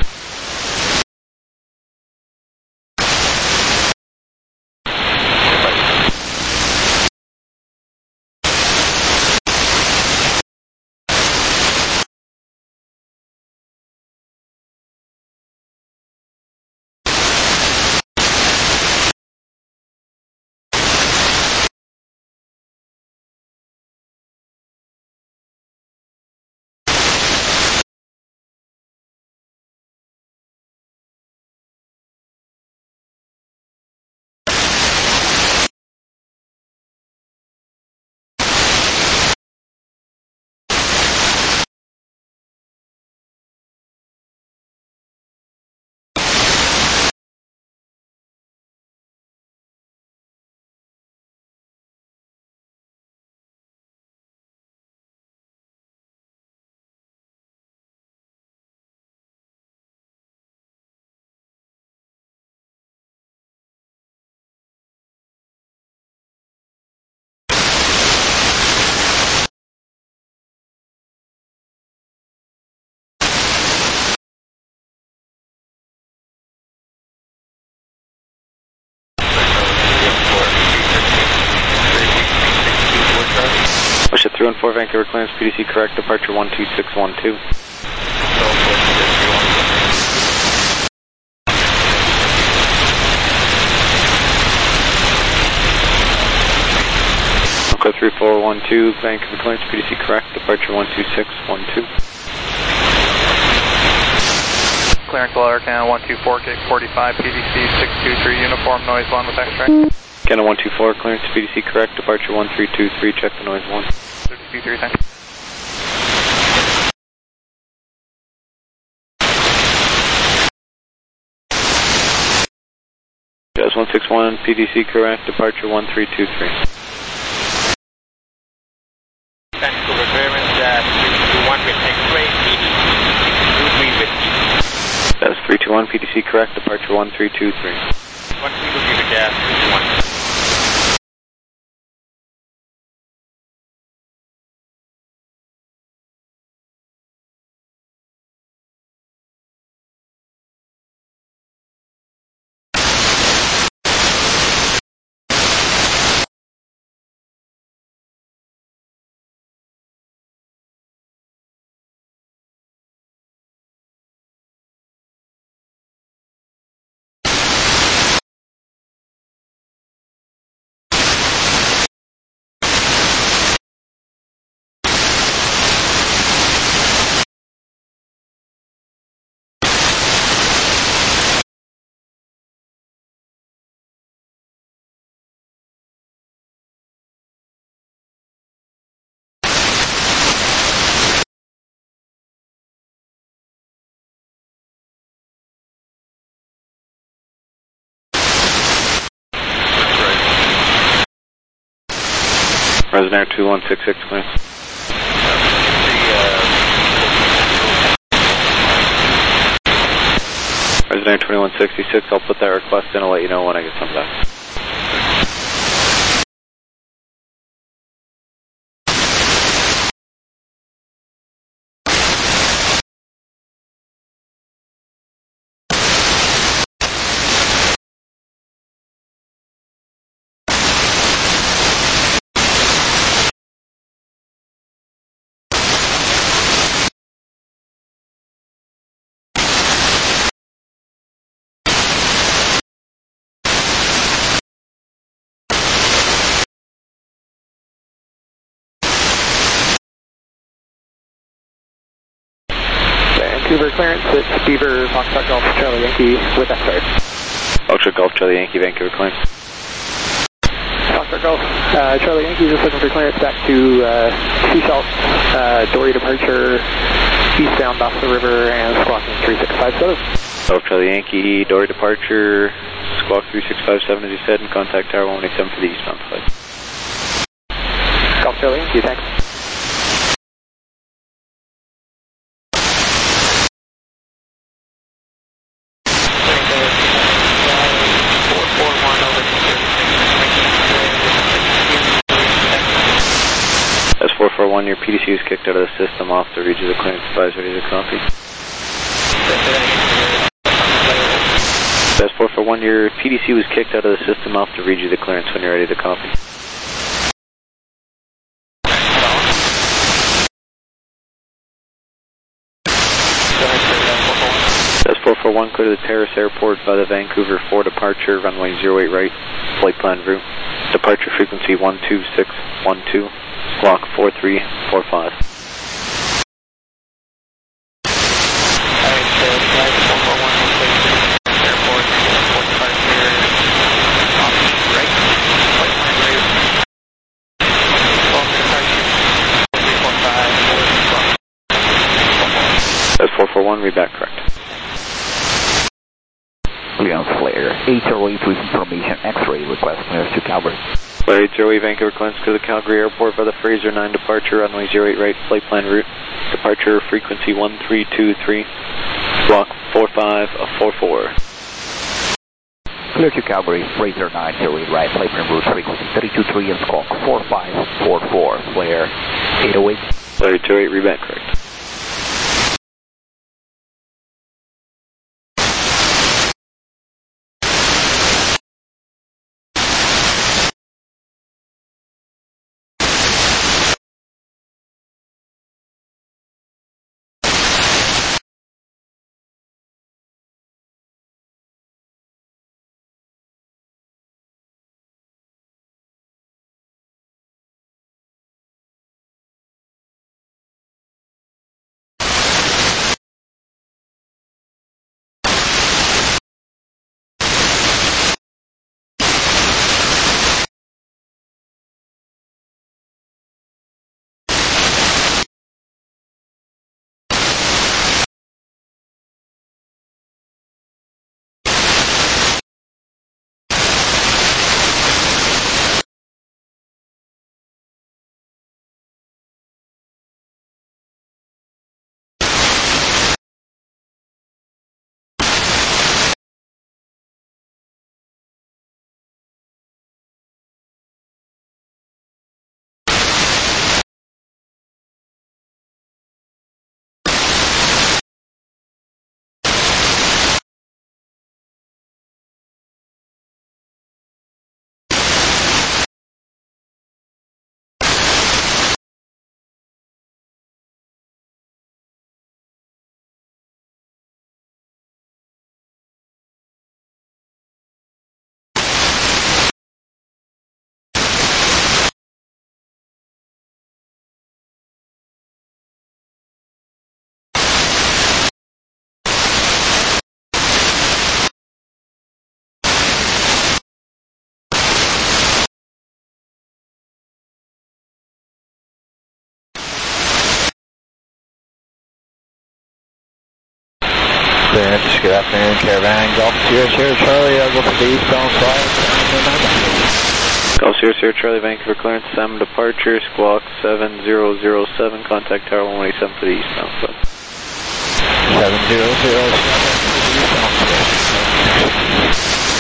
Wish it 314 Vancouver clearance, PDC correct, departure 12612. Echo 3412, Vancouver clearance, PDC correct, departure 12612. Clearance below Air Canada 124, gate 45, PDC 623, uniform noise 1 with X-ray. Canada 124, clearance, PDC correct, departure 1323, check the noise 1. 323, thanks. Jazz 161, PDC correct, departure 1323. Vancouver clearance, 321 with X-ray, PDC 623 with Jazz 321, PDC correct, departure 1323. 1323 with Jazz 321. Resident Air 2166, clearance. Resident Air 2166, I'll put that request in, I'll let you know when I get something back. Vancouver clearance, it's Beaver, Foxtrot Golf, Charlie Yankee with X-ray. Foxtrot Golf, Charlie Yankee, Vancouver clearance. Foxtrot Golf, Charlie Yankee just looking for clearance back to Seashell, Dory departure, eastbound off the river and squawking 3657. Golf Charlie Yankee, Dory departure, squawk 3657 as you said, and contact Tower 187 for the eastbound flight. Golf Charlie Yankee, thanks. S441, your PDC was kicked out of the system off the region of the clearance, advise ready to copy. S441, your PDC was kicked out of the system off the region of the clearance when you're ready to copy. S441, clear to the Terrace Airport by the Vancouver 4 departure, runway 08 right, flight plan route. Departure frequency 12612, squawk 4345. S441, read back correct. Clearance flare, 808 with information, X-ray request clearance to Calgary. Flare 808 Vancouver clearance to the Calgary Airport by the Fraser 9 departure, runway 08 right, flight plan route. Departure frequency 1323, squawk 4544. Clear to Calgary, Fraser 9, 08 right, flight plan route, frequency 323 and squawk 4544. Flare 808. Flare 808, read back correct. Clearance, good afternoon, Caravan. Golf Sierra Charlie, I'll go for the eastbound flight. Golf Sierra Charlie, Vancouver clearance, SAM departure, squawk 7007, contact tower 187 for the eastbound flight. 7007 for the eastbound flight.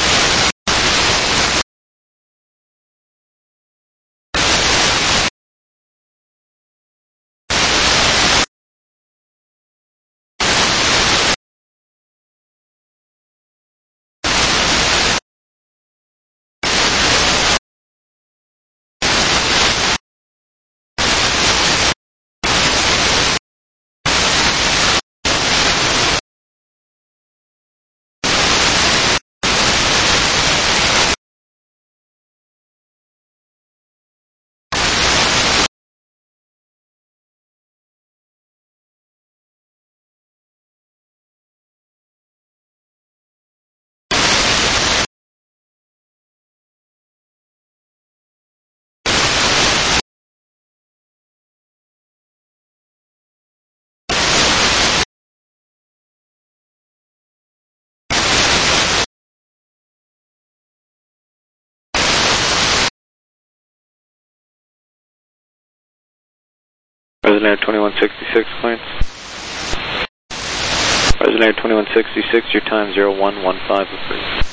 Resident 2166 clearance. Resident 2166, your time 0115.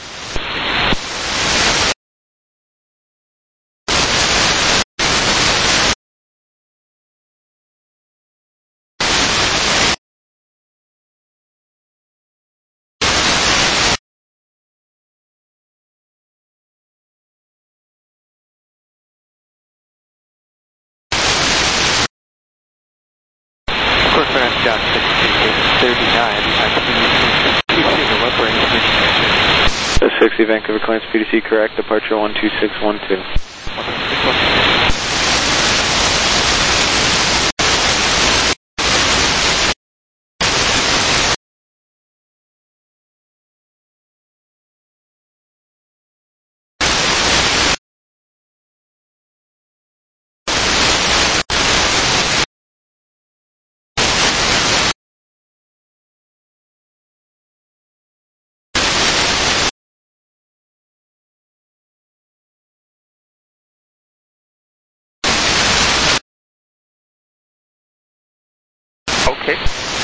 John 639, PDC 60 Vancouver clearance, PDC correct, departure 12612. Okay.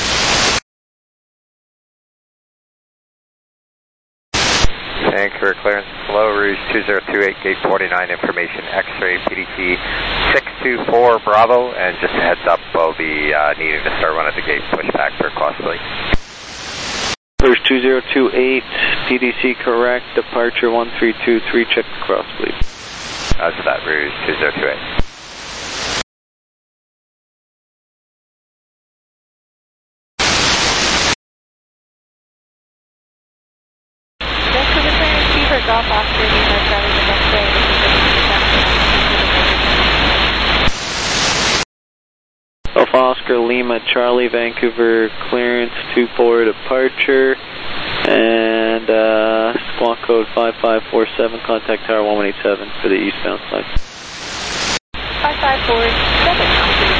Vancouver clearance, below Rouge 2028, gate 49, information X-ray PDC 624 Bravo, and just a heads up, we'll be needing to start one at the gate, push back for crossbleed. Rouge 2028, PDC correct, departure 1323, check the crossbleed. That's that, Rouge 2028. Golf Oscar Lima, Charlie the next day. Golf Oscar Lima, Charlie, Vancouver clearance 24 departure, and squawk code 5547, contact tower 1187 for the eastbound flight. 5547,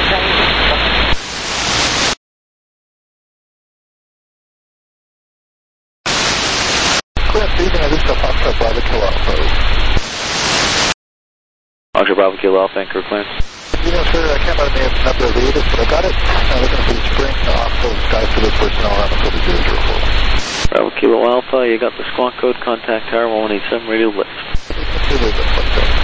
Oscar Bravo Kilo Alpha, Vancouver clearance. You know, sir, I can't let me number of leaders, but I got it. I'm looking for the spring off those guys for this personnel on the 004. Bravo Kilo Alpha, you got the squawk code, contact tower 1187, radio lift.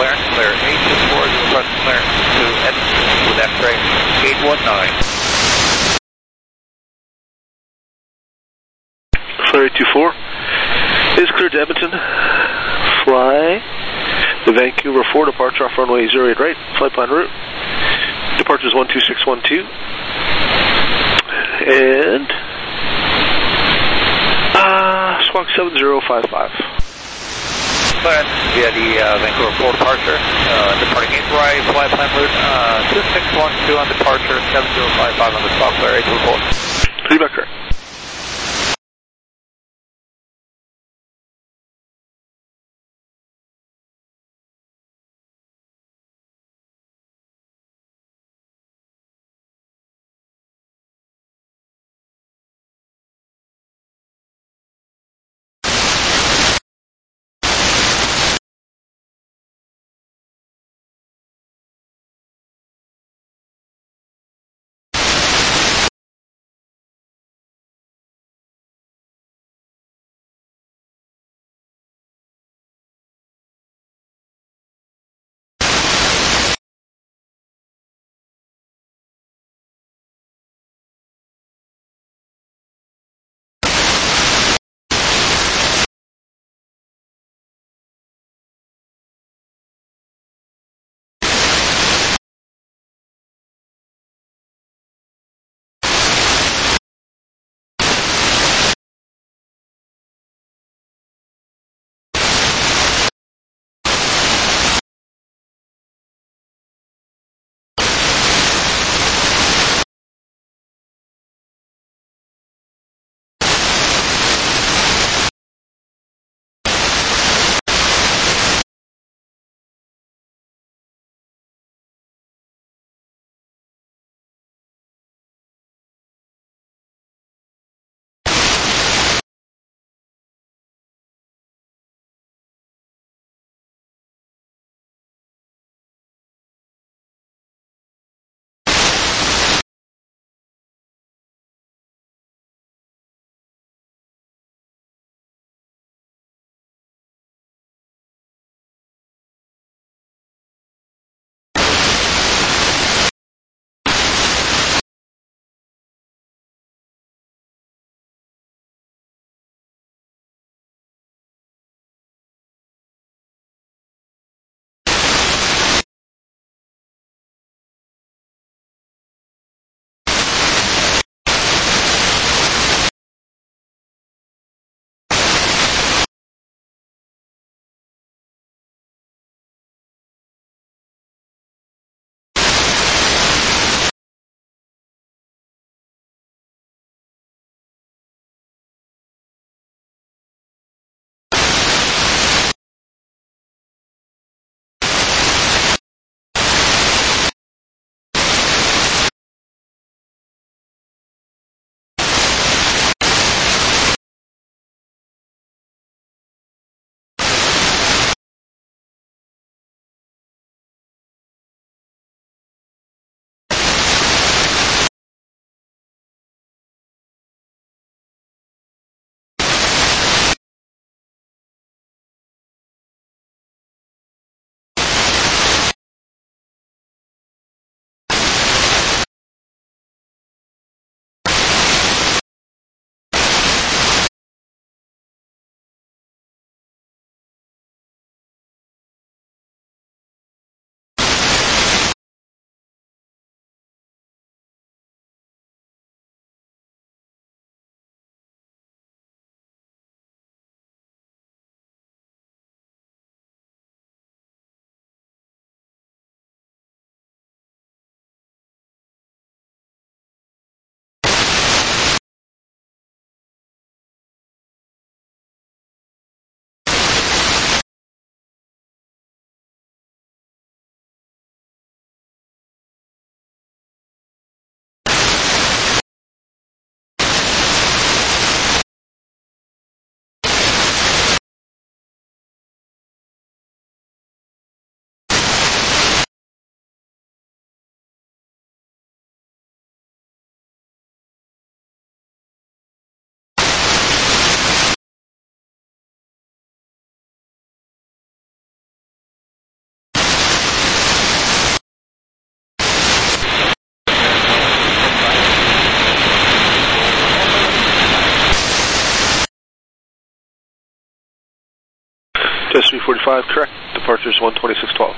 clearance, clear 824, request clearance to Edmonton with X-ray 819. Flare 824 is cleared to Edmonton. Fly the Vancouver 4 departure off runway 08 right, flight plan route. Departure is 12612. And squawk 7055. Clearance via the Vancouver 4 departure, departing 8 right, flight plan route 2612 on departure, 7055 on the squawk clear 824. Feedback correct. 245, correct. Departure is 12612.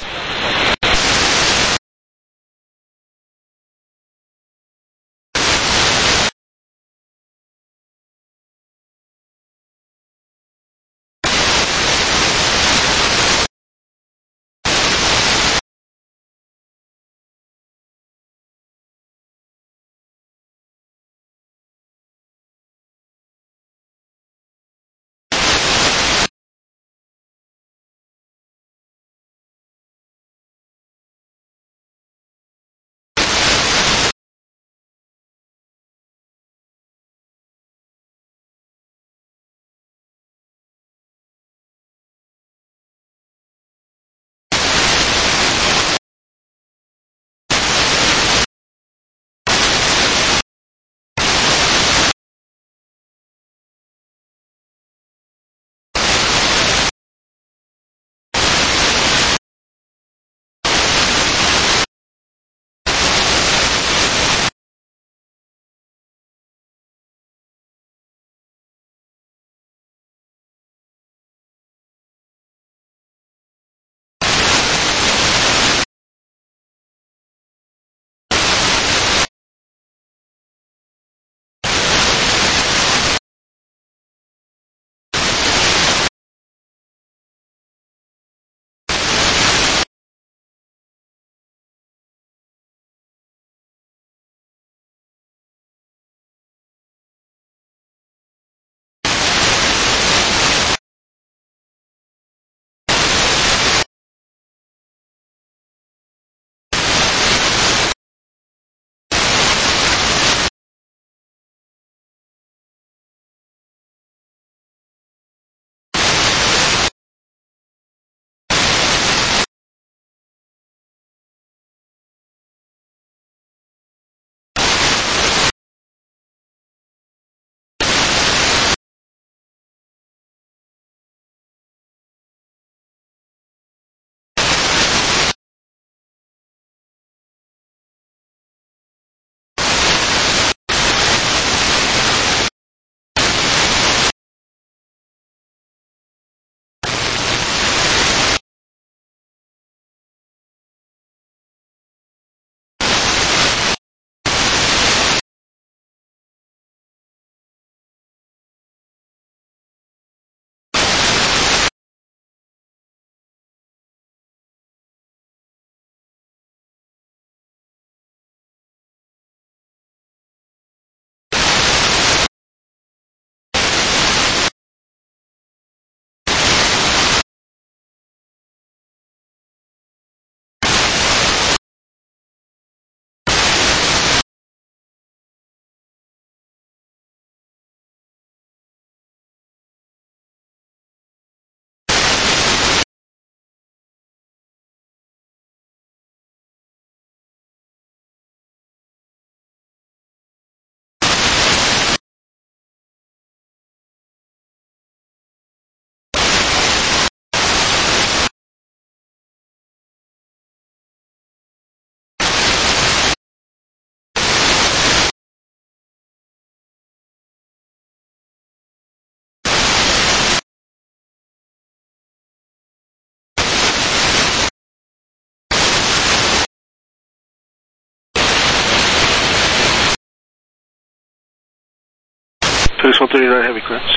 Phase 139 heavy clearance.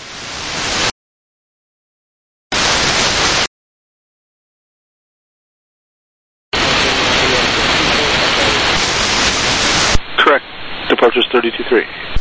Correct. Departure is 32-3.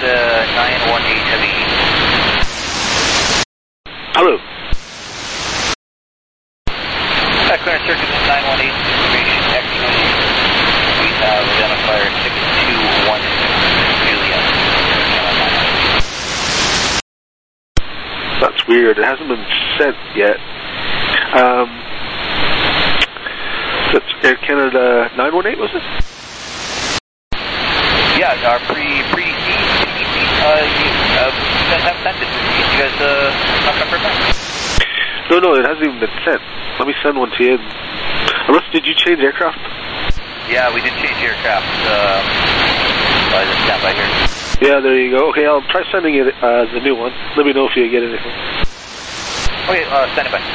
918 heavy. Hello. Clearance circuit 918, information X-ray. We have identifier 621 Juliet. That's weird. It hasn't been sent yet. That's Air Canada 918, was it? Yeah, our pre-DC, you guys haven't sent it. You guys not confirmed that? No, it hasn't even been sent. Let me send one to you. Unless, did you change aircraft? Yeah, we did change aircraft. I just stand by here. Yeah, there you go. Okay, I'll try sending you the new one. Let me know if you get anything. Okay, stand by.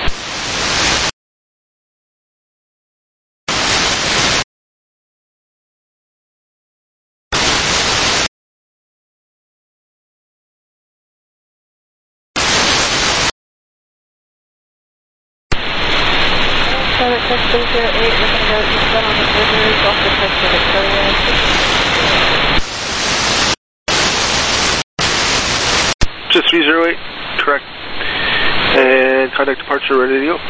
Private test 308, we're going to go eastbound on the river, off the test for Victoria. Just 308, correct. And contact departure, ready to go.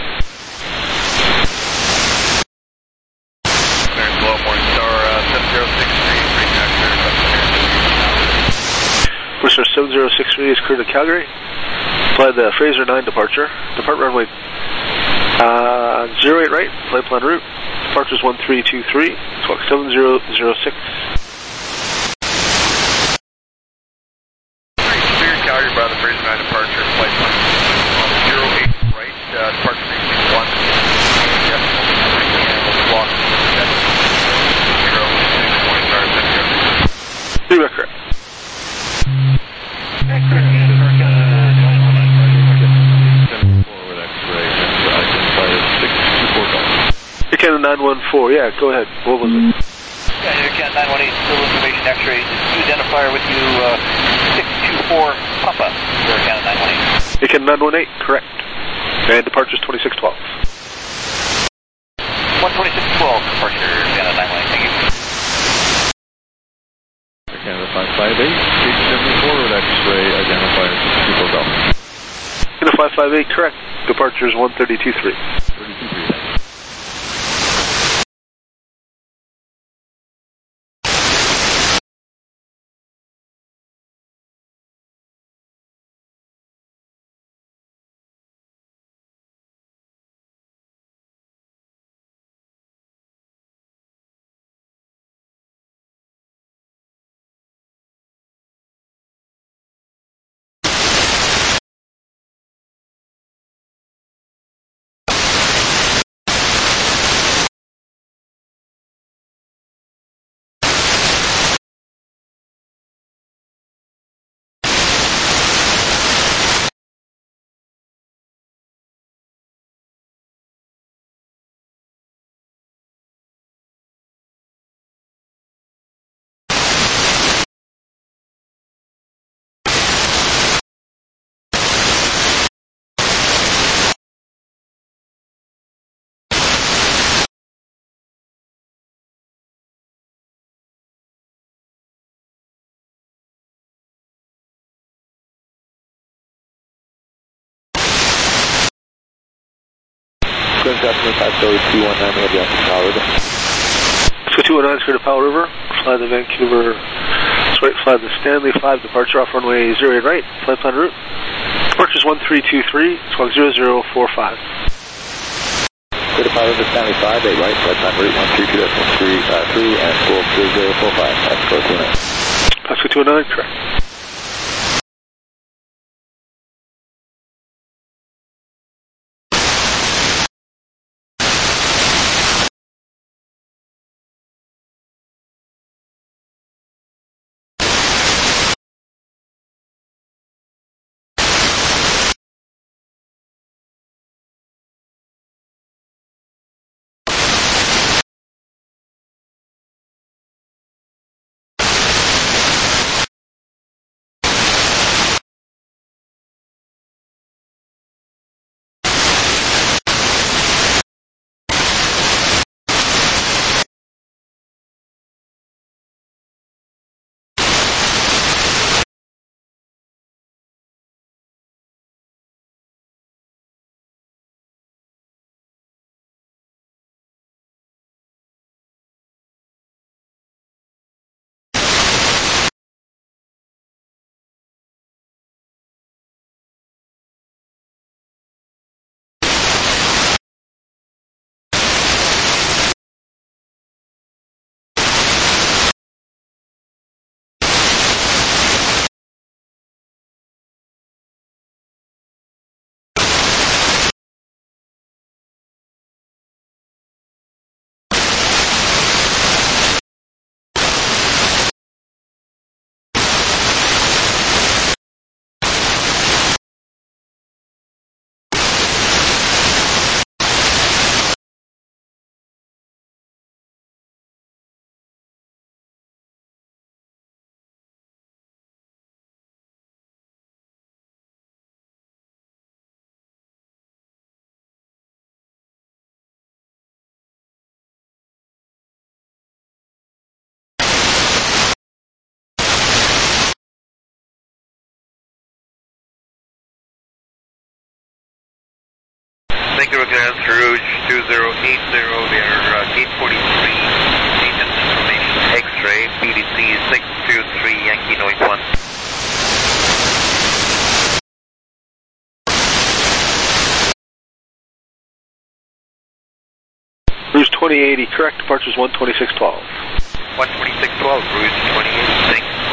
Clearance below Morningstar 7063, Morningstar 7063 is clear to Calgary. Fly the Fraser 9 departure. Depart runway 08 right, flight plan route. Departures 1323, squawk 7006. Clear Calgary by the Fraser 9 departure, flight plan 08 right, departure frequency 1, decimal 3, and squawk 706, Morningstar 70. New record. Air Canada 914, yeah, go ahead. What was it? Yeah, Air Canada 918, still information X-ray. New identifier with you, 624 Papa, Air Canada 918. Air Canada 918, correct. And departures 2612. 12612, departure Air Canada 918, thank you. Air Canada 558, gate 74 with X-ray identifier 62 Golf. Canada 558, correct. Departures 1323. 32-3, thanks. Clearance afternoon 50219, we'll be off the Powell River. So 219 is clear to Powell River. Fly the Vancouver, fly the Stanley 5 departure off runway 08 right, flight plan route. Departures 1323, squawk 0045. Clear to Powell River, Stanley 5, 8 right, flight plan route 132.3 and squawk 0045. Pasco 29. Pasco 29, correct. Vancouver clearance, Rouge 2080, we are gate 43, agent information X-ray, PDC 623, Yankee Noise 1. Rouge 2080, correct, departure's 12612. 12612, Rouge 2080, thanks.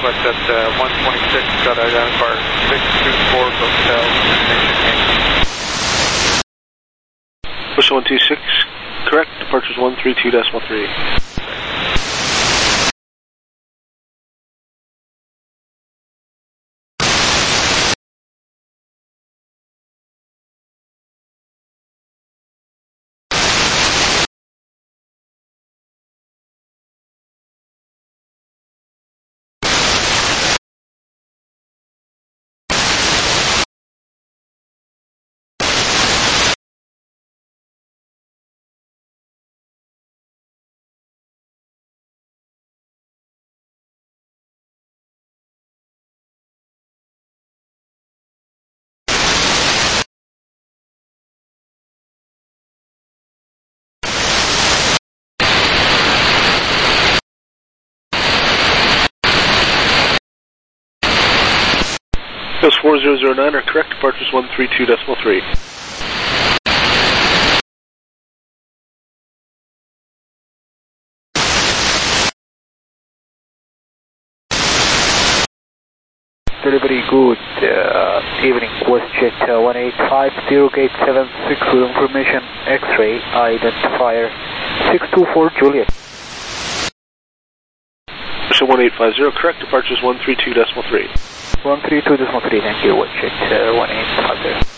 Southwest at 126, got identifier 624 Hotel Nation. Push 126, correct, departures 132.3. Those 4009 are correct, departures 132.3. Delivery good evening, WestJet 1850, gate 76 with information X-ray, identifier 624 Juliet. So 1850, correct, departures 132.3. 132.3, thank you, WestJet 1850.